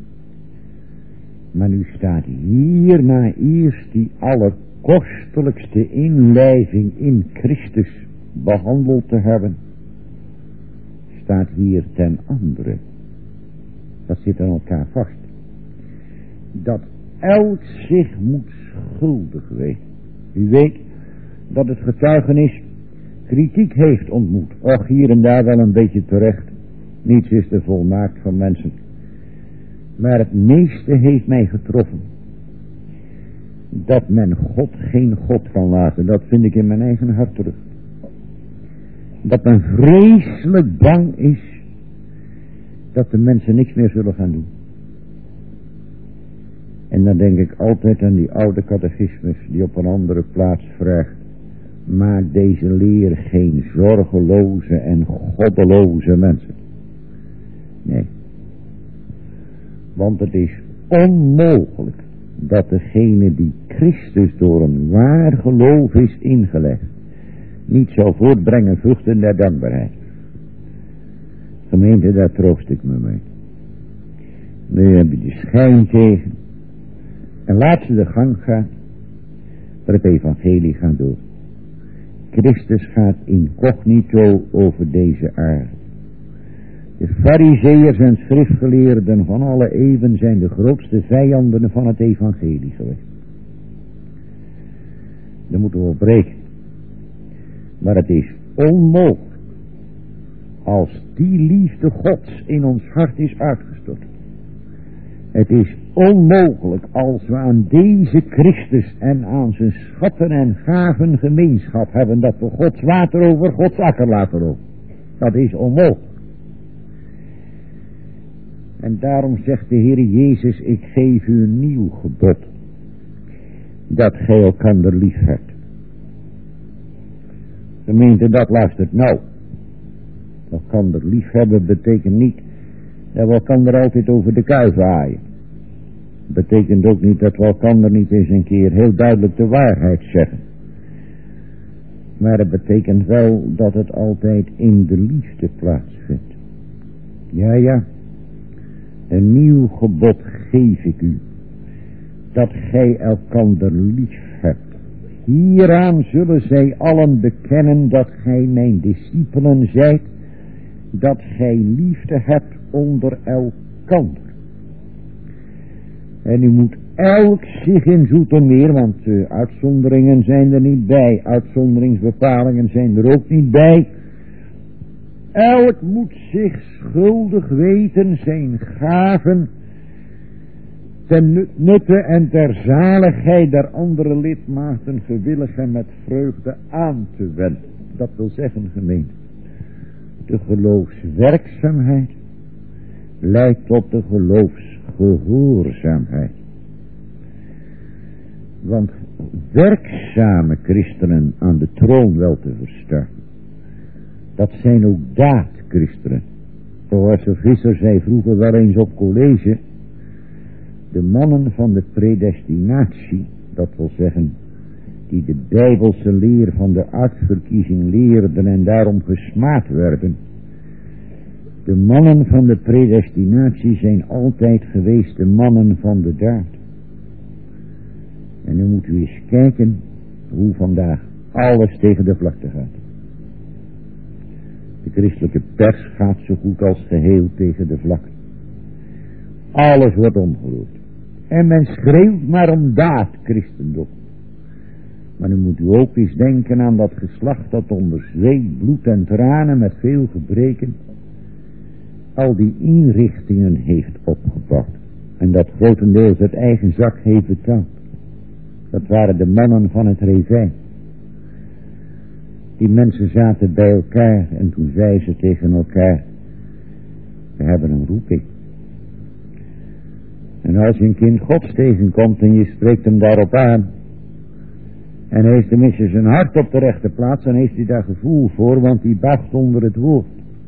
Maar nu staat hier na eerst die allerkostelijkste inlijving in Christus behandeld te hebben. Staat hier ten andere. Dat zit aan elkaar vast. Dat elk zich moet schuldig weten. U weet dat het getuigenis kritiek heeft ontmoet. Och, hier en daar wel een beetje terecht. Niets is te volmaakt van mensen. Maar het meeste heeft mij getroffen. Dat men God geen God kan laten. Dat vind ik in mijn eigen hart terug. Dat men vreselijk bang is dat de mensen niks meer zullen gaan doen. En dan denk ik altijd aan die oude catechismus die op een andere plaats vraagt: maak deze leer geen zorgeloze en goddeloze mensen. Nee. Want het is onmogelijk dat degene die Christus door een waar geloof is ingelegd, niet zou voortbrengen vruchten der dankbaarheid. Gemeente, daar troost ik me mee. Nu heb je de schijn tegen. En laat ze de gang gaan. Maar het evangelie gaat door. Christus gaat incognito over deze aarde. De farizeeërs en schriftgeleerden van alle eeuwen zijn de grootste vijanden van het evangelie geweest. Daar moeten we op rekenen. Maar het is onmogelijk als die liefde Gods in ons hart is uitgestort. Het is onmogelijk als we aan deze Christus en aan zijn schatten en gaven gemeenschap hebben, dat we Gods water over Gods akker laten lopen. Dat is onmogelijk. En daarom zegt de Heer Jezus: ik geef u een nieuw gebod, dat gij elkander lief hebt. Gemeente, dat luistert nou. Elkander lief hebben betekent niet dat we elkander altijd over de kuif aaien. Betekent ook niet dat we elkander niet eens een keer heel duidelijk de waarheid zeggen. Maar het betekent wel dat het altijd in de liefde plaatsvindt. Ja, ja. Een nieuw gebod geef ik u, dat gij elkander lief hebt. Hieraan zullen zij allen bekennen dat gij mijn discipelen zijt, dat gij liefde hebt onder elkander. En u moet elk zich in Zoetermeer, want uitzonderingen zijn er niet bij, uitzonderingsbepalingen zijn er ook niet bij. Elk moet zich schuldig weten zijn gaven ten nutte en ter zaligheid der andere lidmaten gewillig en met vreugde aan te wenden. Dat wil zeggen, gemeente, de geloofswerkzaamheid leidt tot de geloofsgehoorzaamheid. Want werkzame christenen aan de troon wel te verstaan, dat zijn ook daadchristenen. Zoals de Visser zei vroeger wel eens op college, de mannen van de predestinatie, dat wil zeggen, die de bijbelse leer van de uitverkiezing leerden en daarom gesmaad werden. De mannen van de predestinatie zijn altijd geweest de mannen van de daad. En nu moet u eens kijken hoe vandaag alles tegen de vlakte gaat. De christelijke pers gaat zo goed als geheel tegen de vlakte. Alles wordt omgeroerd. En men schreeuwt maar om daad, christendom. Maar nu moet u ook eens denken aan dat geslacht dat onder zweet, bloed en tranen met veel gebreken al die inrichtingen heeft opgebouwd. En dat grotendeels uit eigen zak heeft betaald. Dat waren de mannen van het Revijn. Die mensen zaten bij elkaar en toen zeiden ze tegen elkaar, we hebben een roeping. En als je een kind Gods tegenkomt en je spreekt hem daarop aan, en hij heeft tenminste zijn hart op de rechte plaats, dan heeft hij daar gevoel voor, want hij buigt onder het woord.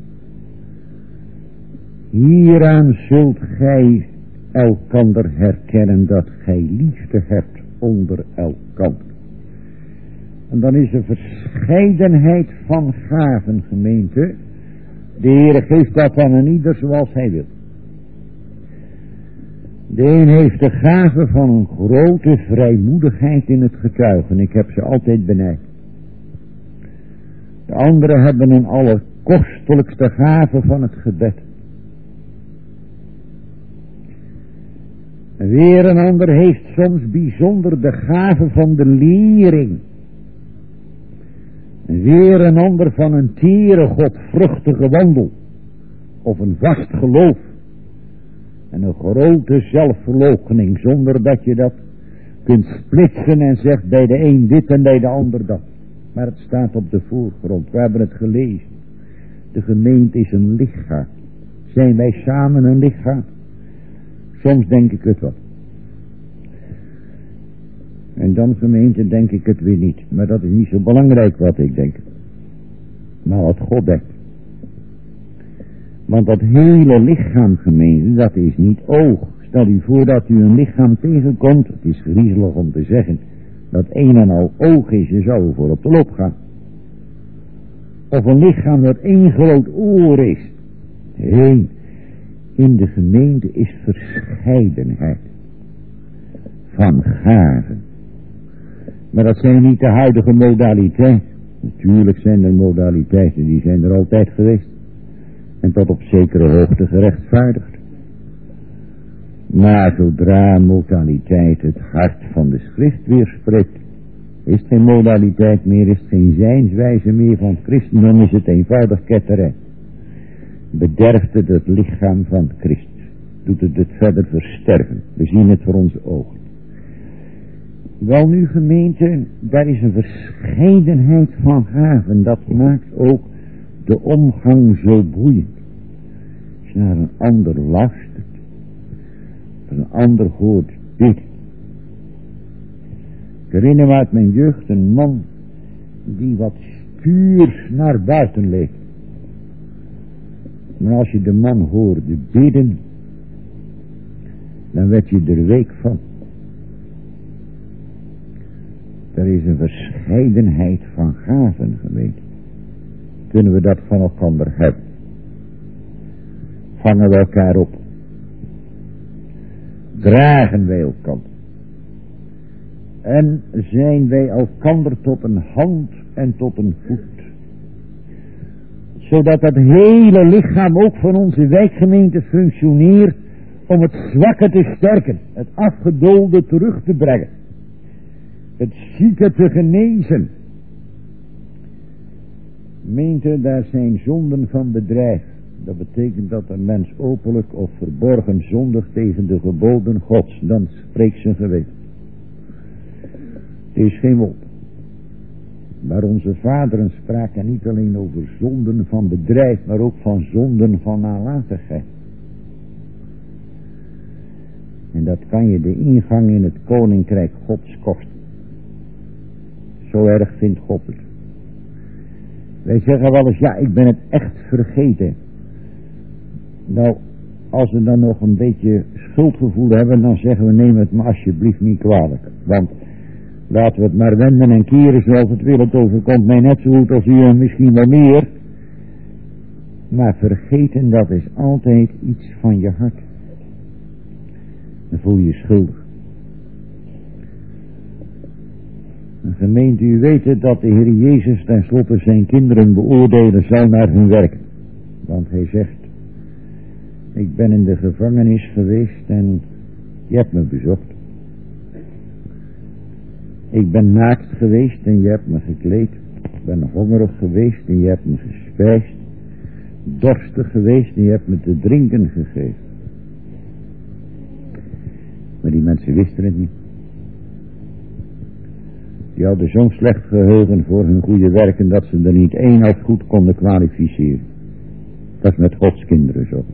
Hieraan zult gij elkander herkennen dat gij liefde hebt onder elkander. En dan is er verscheidenheid van gaven, gemeente. De Heer geeft dat aan een ieder zoals hij wil. De een heeft de gave van een grote vrijmoedigheid in het getuigen. Ik heb ze altijd benijd. De anderen hebben een allerkostelijkste gave van het gebed. En weer een ander heeft soms bijzonder de gave van de lering. En weer een ander van een tere godvruchtige wandel. Of een vast geloof. En een grote zelfverloochening, zonder dat je dat kunt splitsen en zegt bij de een dit en bij de ander dat. Maar het staat op de voorgrond, we hebben het gelezen. De gemeente is een lichaam. Zijn wij samen een lichaam? Soms denk ik het wel. En dan, gemeente, denk ik het weer niet. Maar dat is niet zo belangrijk wat ik denk. Maar wat God denkt. Want dat hele lichaam, gemeente, dat is niet oog. Stel u voor dat u een lichaam tegenkomt. Het is griezelig om te zeggen dat een en al oog is. Je zou ervoor op de loop gaan. Of een lichaam dat één groot oor is. Nee, in de gemeente is verscheidenheid van gaven. Maar dat zijn niet de huidige modaliteiten. Natuurlijk zijn er modaliteiten, die zijn er altijd geweest. En tot op zekere hoogte gerechtvaardigd. Maar zodra modaliteit het hart van de schrift weerspreekt, is het geen modaliteit meer, is het geen zijnswijze meer van christendom, is het eenvoudig ketterij. Bederft het lichaam van Christus, doet het verder versterven. We zien het voor onze ogen. Wel nu, gemeente, daar is een verscheidenheid van gaven. Dat maakt ook de omgang zo boeiend. Als je naar een ander luistert, als een ander hoort bidden. Ik herinner me uit mijn jeugd een man die wat stuurs naar buiten leek. Maar als je de man hoorde bidden, dan werd je er week van. Er is een verscheidenheid van gaven, gemeente. Kunnen we dat van elkaar hebben? Vangen we elkaar op? Dragen wij elkaar? En zijn wij elkander tot een hand en tot een voet? Zodat het hele lichaam ook van onze wijkgemeente functioneert om het zwakke te sterken, het afgedoolde terug te brengen, het zieke te genezen, Gemeente, daar zijn zonden van bedrijf. Dat betekent dat een mens openlijk of verborgen zondigt tegen de geboden Gods. Dan spreekt zijn geweten. Het is geen wonder. Maar onze vaderen spraken niet alleen over zonden van bedrijf, maar ook van zonden van nalatigheid. En dat kan je de ingang in het koninkrijk Gods kosten. Zo erg vindt God het. Wij zeggen wel eens, ja, ik ben het echt vergeten. Nou, als we dan nog een beetje schuldgevoel hebben, dan zeggen we, neem het me alsjeblieft niet kwalijk. Want laten we het maar wenden en keren zoals het wil. Het overkomt mij net zo goed als u en misschien wel meer. Maar vergeten, dat is altijd iets van je hart. Dan voel je je schuldig. Een gemeente, u weet het, dat de Heer Jezus tenslotte zijn kinderen beoordelen zal naar hun werk. Want hij zegt, ik ben in de gevangenis geweest en je hebt me bezocht. Ik ben naakt geweest en je hebt me gekleed. Ik ben hongerig geweest en je hebt me gespijsd. Dorstig geweest en je hebt me te drinken gegeven. Maar die mensen wisten het niet. Die hadden zo'n slecht geheugen voor hun goede werken dat ze er niet één als goed konden kwalificeren. Dat is met Gods kinderen zo.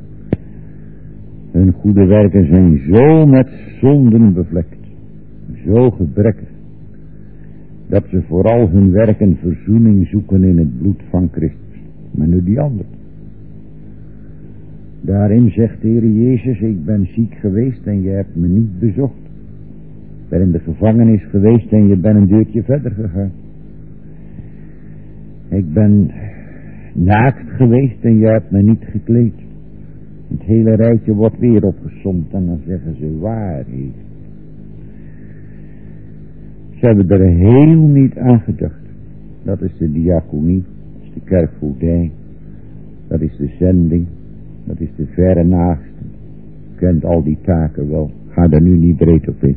Hun goede werken zijn zo met zonden bevlekt. Zo gebrekkig. Dat ze vooral hun werken verzoening zoeken in het bloed van Christus. Maar nu die andere. Daarin zegt de Heer Jezus, ik ben ziek geweest en je hebt me niet bezocht. Ik ben in de gevangenis geweest en je bent een deurtje verder gegaan. Ik ben naakt geweest en je hebt me niet gekleed. Het hele rijtje wordt weer opgesomd en dan zeggen ze waarheid. Ze hebben er heel niet aan gedacht. Dat is de diaconie, dat is de kerkvoogdij, dat is de zending, dat is de verre naaste. U kent al die taken wel, ga daar nu niet breed op in.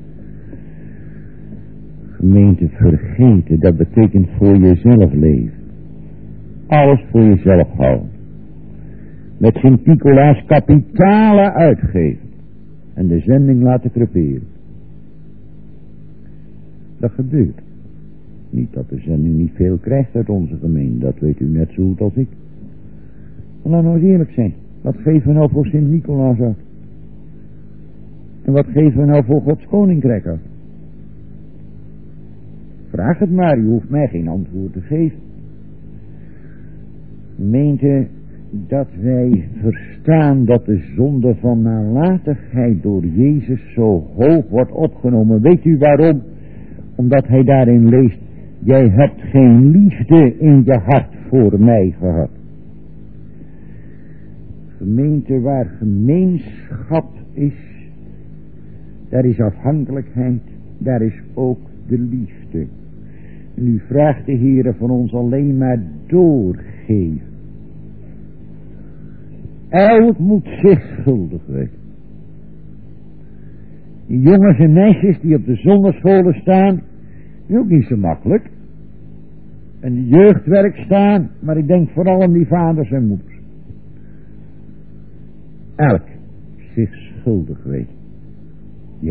Gemeente, vergeten, dat betekent voor jezelf leven. Alles voor jezelf houden. Met Sint-Nicolaas kapitalen uitgeven. En de zending laten creperen. Dat gebeurt. Niet dat de zending niet veel krijgt uit onze gemeente. Dat weet u net zo goed als ik. Maar laten we nou eens eerlijk zijn. Wat geven we nou voor Sint-Nicolaas uit? En wat geven we nou voor Gods koninkrijk uit? Vraag het maar, u hoeft mij geen antwoord te geven. Gemeente, dat wij verstaan dat de zonde van nalatigheid door Jezus zo hoog wordt opgenomen. Weet u waarom? Omdat hij daarin leest, jij hebt geen liefde in je hart voor mij gehad. Gemeente, waar gemeenschap is, daar is afhankelijkheid, daar is ook de liefde. En u vraagt de Heere van ons alleen maar doorgeven. Elk moet zich schuldig weten. Die jongens en meisjes die op de zonderscholen staan, is ook niet zo makkelijk. En de jeugdwerk staan, maar ik denk vooral aan die vaders en moeders. Elk zich schuldig weten. Ja.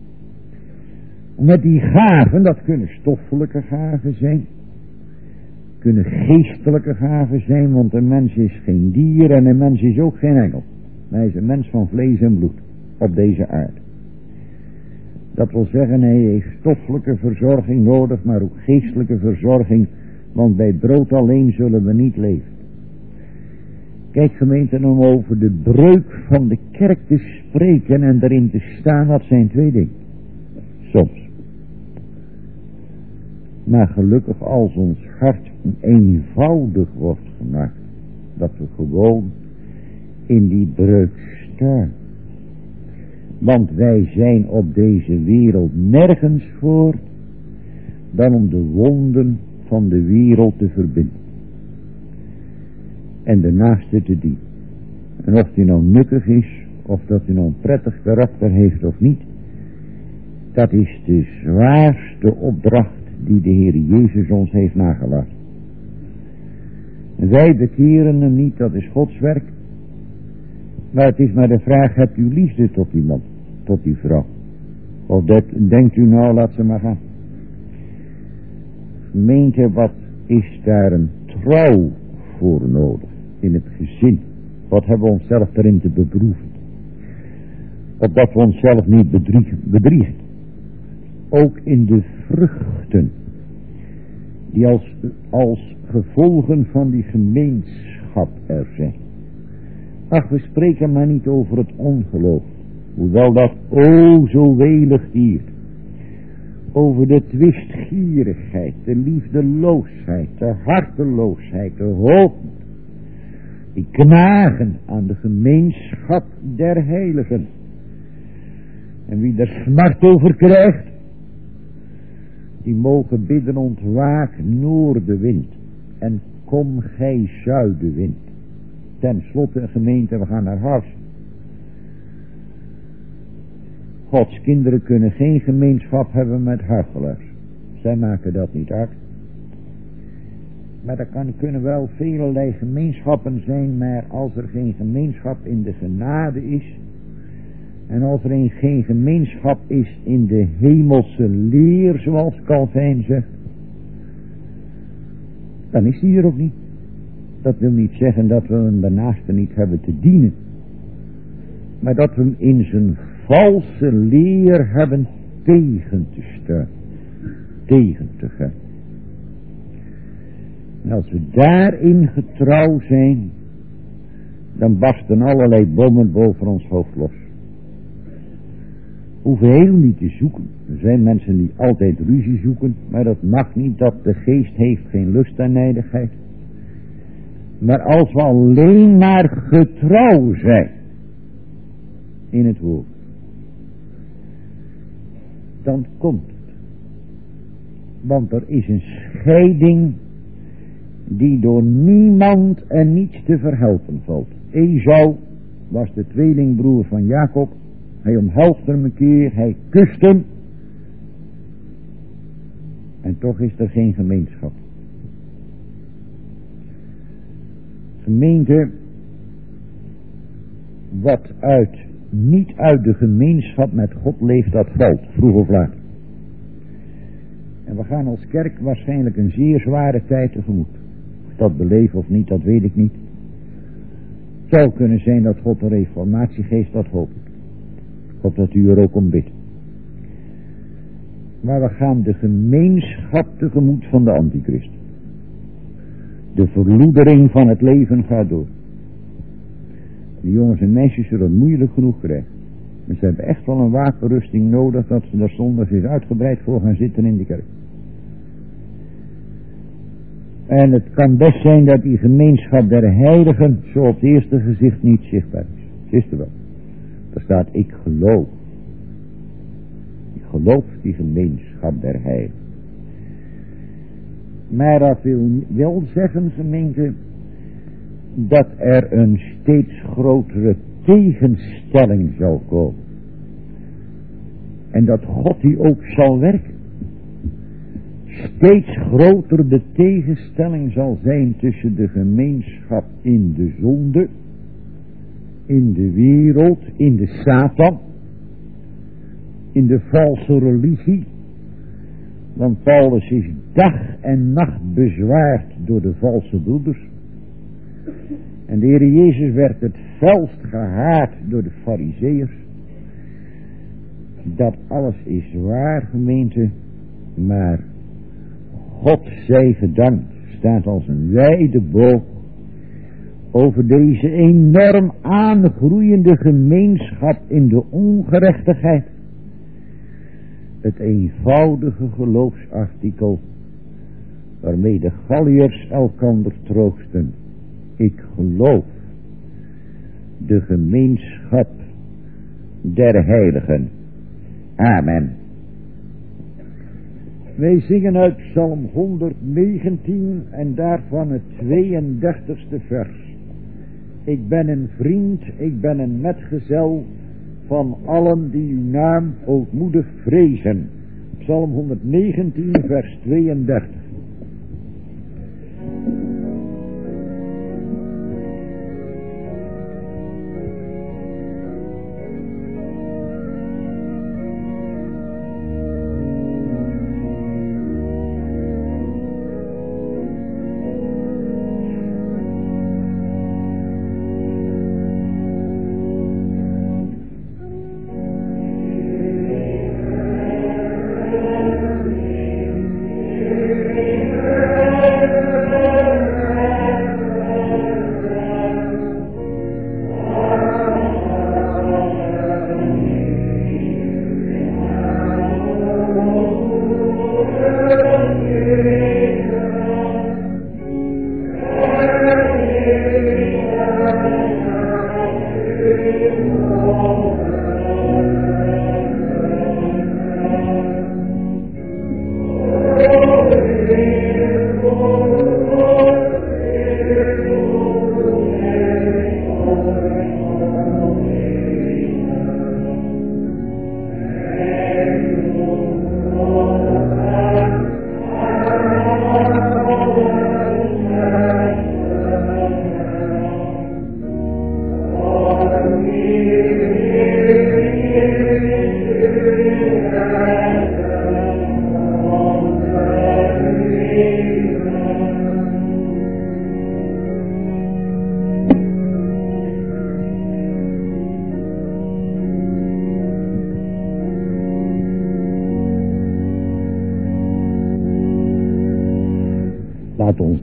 Met die gaven, dat kunnen stoffelijke gaven zijn. Kunnen geestelijke gaven zijn, want een mens is geen dier en een mens is ook geen engel. Hij is een mens van vlees en bloed op deze aarde. Dat wil zeggen, hij heeft stoffelijke verzorging nodig, maar ook geestelijke verzorging, want bij brood alleen zullen we niet leven. Kijk gemeente, om over de breuk van de kerk te spreken en erin te staan, dat zijn twee dingen. Soms. Maar gelukkig als ons hart eenvoudig wordt gemaakt, dat we gewoon in die breuk staan. Want wij zijn op deze wereld nergens voor dan om de wonden van de wereld te verbinden. En de naaste te dienen. En of die nou nuttig is, of dat hij nou een prettig karakter heeft of niet, dat is de zwaarste opdracht die de Heer Jezus ons heeft nagelaten. Wij bekeren hem niet, dat is Gods werk. Maar het is maar de vraag, hebt u liefde tot die man, tot die vrouw? Of dat, denkt u nou, laat ze maar gaan. Gemeente, wat is daar een trouw voor nodig in het gezin? Wat hebben we onszelf erin te beproeven? Opdat we onszelf niet bedriegen. Ook in de vruchten die als gevolgen van die gemeenschap er zijn. Ach, we spreken maar niet over het ongeloof, hoewel dat zo welig diert. Over de twistgierigheid, de liefdeloosheid, de harteloosheid, de hoogmoed, die knagen aan de gemeenschap der heiligen. En wie er smart over krijgt, die mogen bidden, ontwaak noordenwind en kom gij zuidenwind. Ten slotte, gemeente, we gaan naar huis. Gods kinderen kunnen geen gemeenschap hebben met huichelaars. Zij maken dat niet uit. Maar er kunnen wel velelei gemeenschappen zijn, maar als er geen gemeenschap in de genade is, en als er geen gemeenschap is in de hemelse leer, zoals Calvijn zegt, dan is die er ook niet. Dat wil niet zeggen dat we hem daarnaast niet hebben te dienen, maar dat we hem in zijn valse leer hebben tegen te staan, tegen te gaan. En als we daarin getrouw zijn, dan barsten allerlei bommen boven ons hoofd los. We hoeven heel niet te zoeken. Er zijn mensen die altijd ruzie zoeken, maar dat mag niet, dat de geest heeft geen lust aan nijdigheid. Maar als we alleen maar getrouw zijn in het woord, dan komt het. Want er is een scheiding die door niemand en niets te verhelpen valt. Esau was de tweelingbroer van Jacob. Hij omhelste hem een keer, hij kust hem. En toch is er geen gemeenschap. Gemeente, wat niet uit de gemeenschap met God leeft, dat valt, vroeg of laat. En we gaan als kerk waarschijnlijk een zeer zware tijd tegemoet. Of dat beleven of niet, dat weet ik niet. Het zou kunnen zijn dat God een reformatie geeft, dat hoop ik. Ik hoop dat u er ook om bidt. Maar we gaan de gemeenschap tegemoet van de antichrist. De verloedering van het leven gaat door. De jongens en meisjes zullen het moeilijk genoeg krijgen. Maar ze hebben echt wel een wapenrusting nodig, dat ze daar zondags eens uitgebreid voor gaan zitten in de kerk. En het kan best zijn dat die gemeenschap der heiligen zo op het eerste gezicht niet zichtbaar is. Het is er wel. Daar staat, ik geloof. Ik geloof die gemeenschap der heiligen. Maar dat wil wel zeggen, gemeente, dat er een steeds grotere tegenstelling zal komen. En dat God die ook zal werken. Steeds groter de tegenstelling zal zijn tussen de gemeenschap in de zonde, in de wereld, in de Satan, in de valse religie. Want Paulus is dag en nacht bezwaard door de valse broeders. En de Heer Jezus werd het felst gehaat door de Farizeeërs. Dat alles is waar, gemeente, maar God zij gedankt staat als een wijde boog over deze enorm aangroeiende gemeenschap in de ongerechtigheid. Het eenvoudige geloofsartikel waarmee de Galliërs elkander troosten. Ik geloof de gemeenschap der heiligen. Amen. Wij zingen uit Psalm 119 en daarvan het 32e vers. Ik ben een vriend, ik ben een metgezel van allen die uw naam ootmoedig vrezen. Psalm 119 vers 32.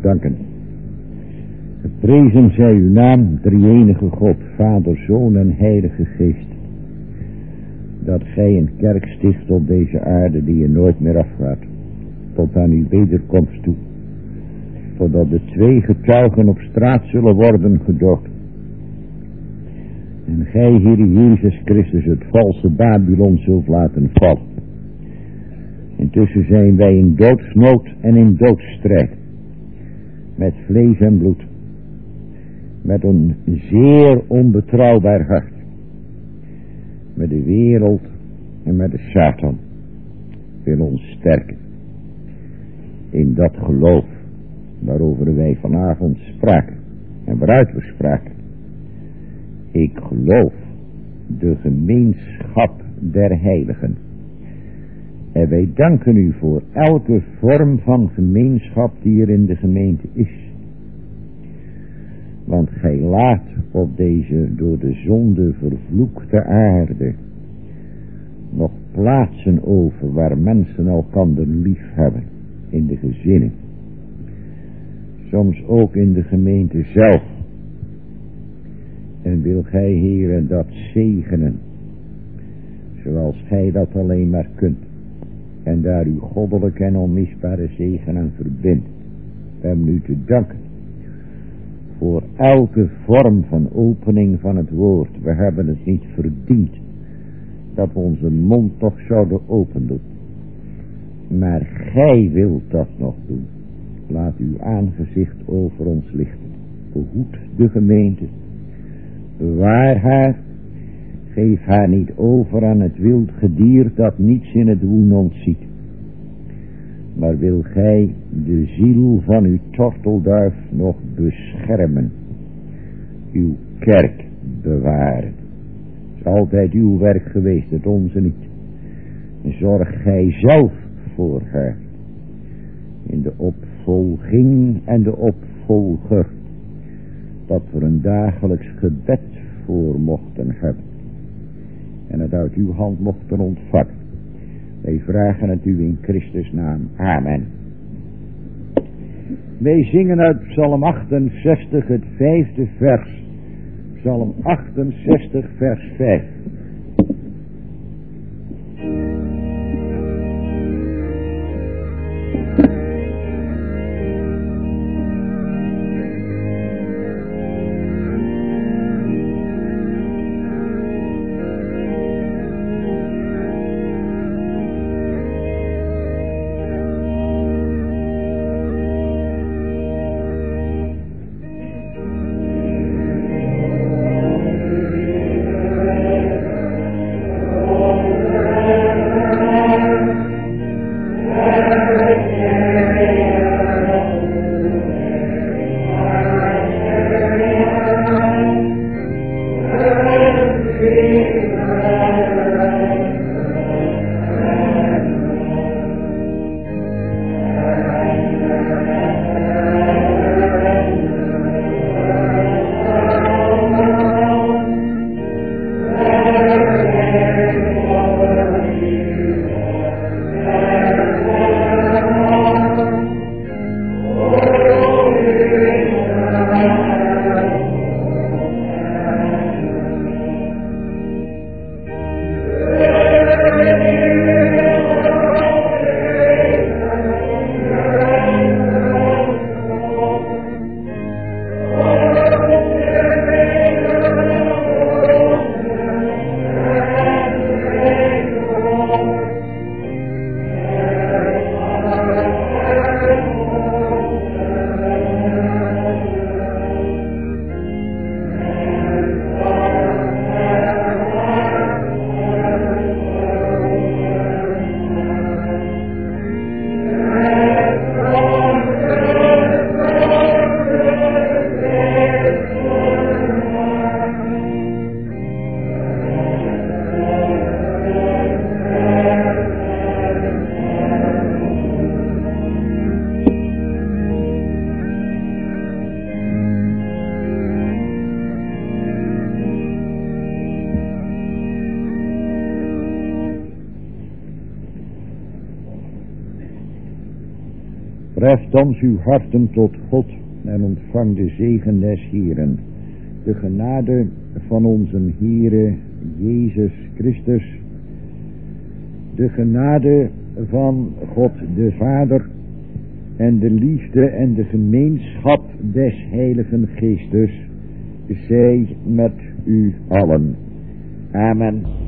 danken. Geprezen zij uw naam, drie-enige God, Vader, Zoon en Heilige Geest. Dat gij een kerk sticht op deze aarde die je nooit meer afgaat. Tot aan uw wederkomst toe. Totdat de 2 getuigen op straat zullen worden gedood. En gij, Heer Jezus Christus, het valse Babylon zult laten vallen. Intussen zijn wij in doodsnood en in doodsstrijd. Met vlees en bloed. Met een zeer onbetrouwbaar hart. Met de wereld en met de Satan. Wil ons sterken. In dat geloof waarover wij vanavond spraken. En waaruit we spraken. Ik geloof de gemeenschap der heiligen. En wij danken u voor elke vorm van gemeenschap die er in de gemeente is. Want gij laat op deze door de zonde vervloekte aarde nog plaatsen over waar mensen elkander lief hebben. In de gezinnen. Soms ook in de gemeente zelf. En wil gij, Heere, dat zegenen. Zoals gij dat alleen maar kunt. En daar uw goddelijke en onmisbare zegen aan verbindt. We hebben u te danken. Voor elke vorm van opening van het woord. We hebben het niet verdiend. Dat we onze mond toch zouden open doen. Maar gij wilt dat nog doen. Laat uw aangezicht over ons lichten. Behoed de gemeente. Bewaar haar. Geef haar niet over aan het wild gedier dat niets in het woen ontziet. Maar wil gij de ziel van uw tortelduif nog beschermen. Uw kerk bewaren. Het is altijd uw werk geweest, het onze niet. Zorg gij zelf voor haar. In de opvolging en de opvolger. Dat we een dagelijks gebed voor mochten hebben. En het uit uw hand mochten ontvangen. Wij vragen het u in Christus naam. Amen. Wij zingen uit Psalm 68 het 5e vers. Psalm 68 vers 5. Heft ons uw harten tot God en ontvang de zegen des Heeren. De genade van onze Heere Jezus Christus, de genade van God de Vader en de liefde en de gemeenschap des Heiligen Geestes zij met u allen. Amen.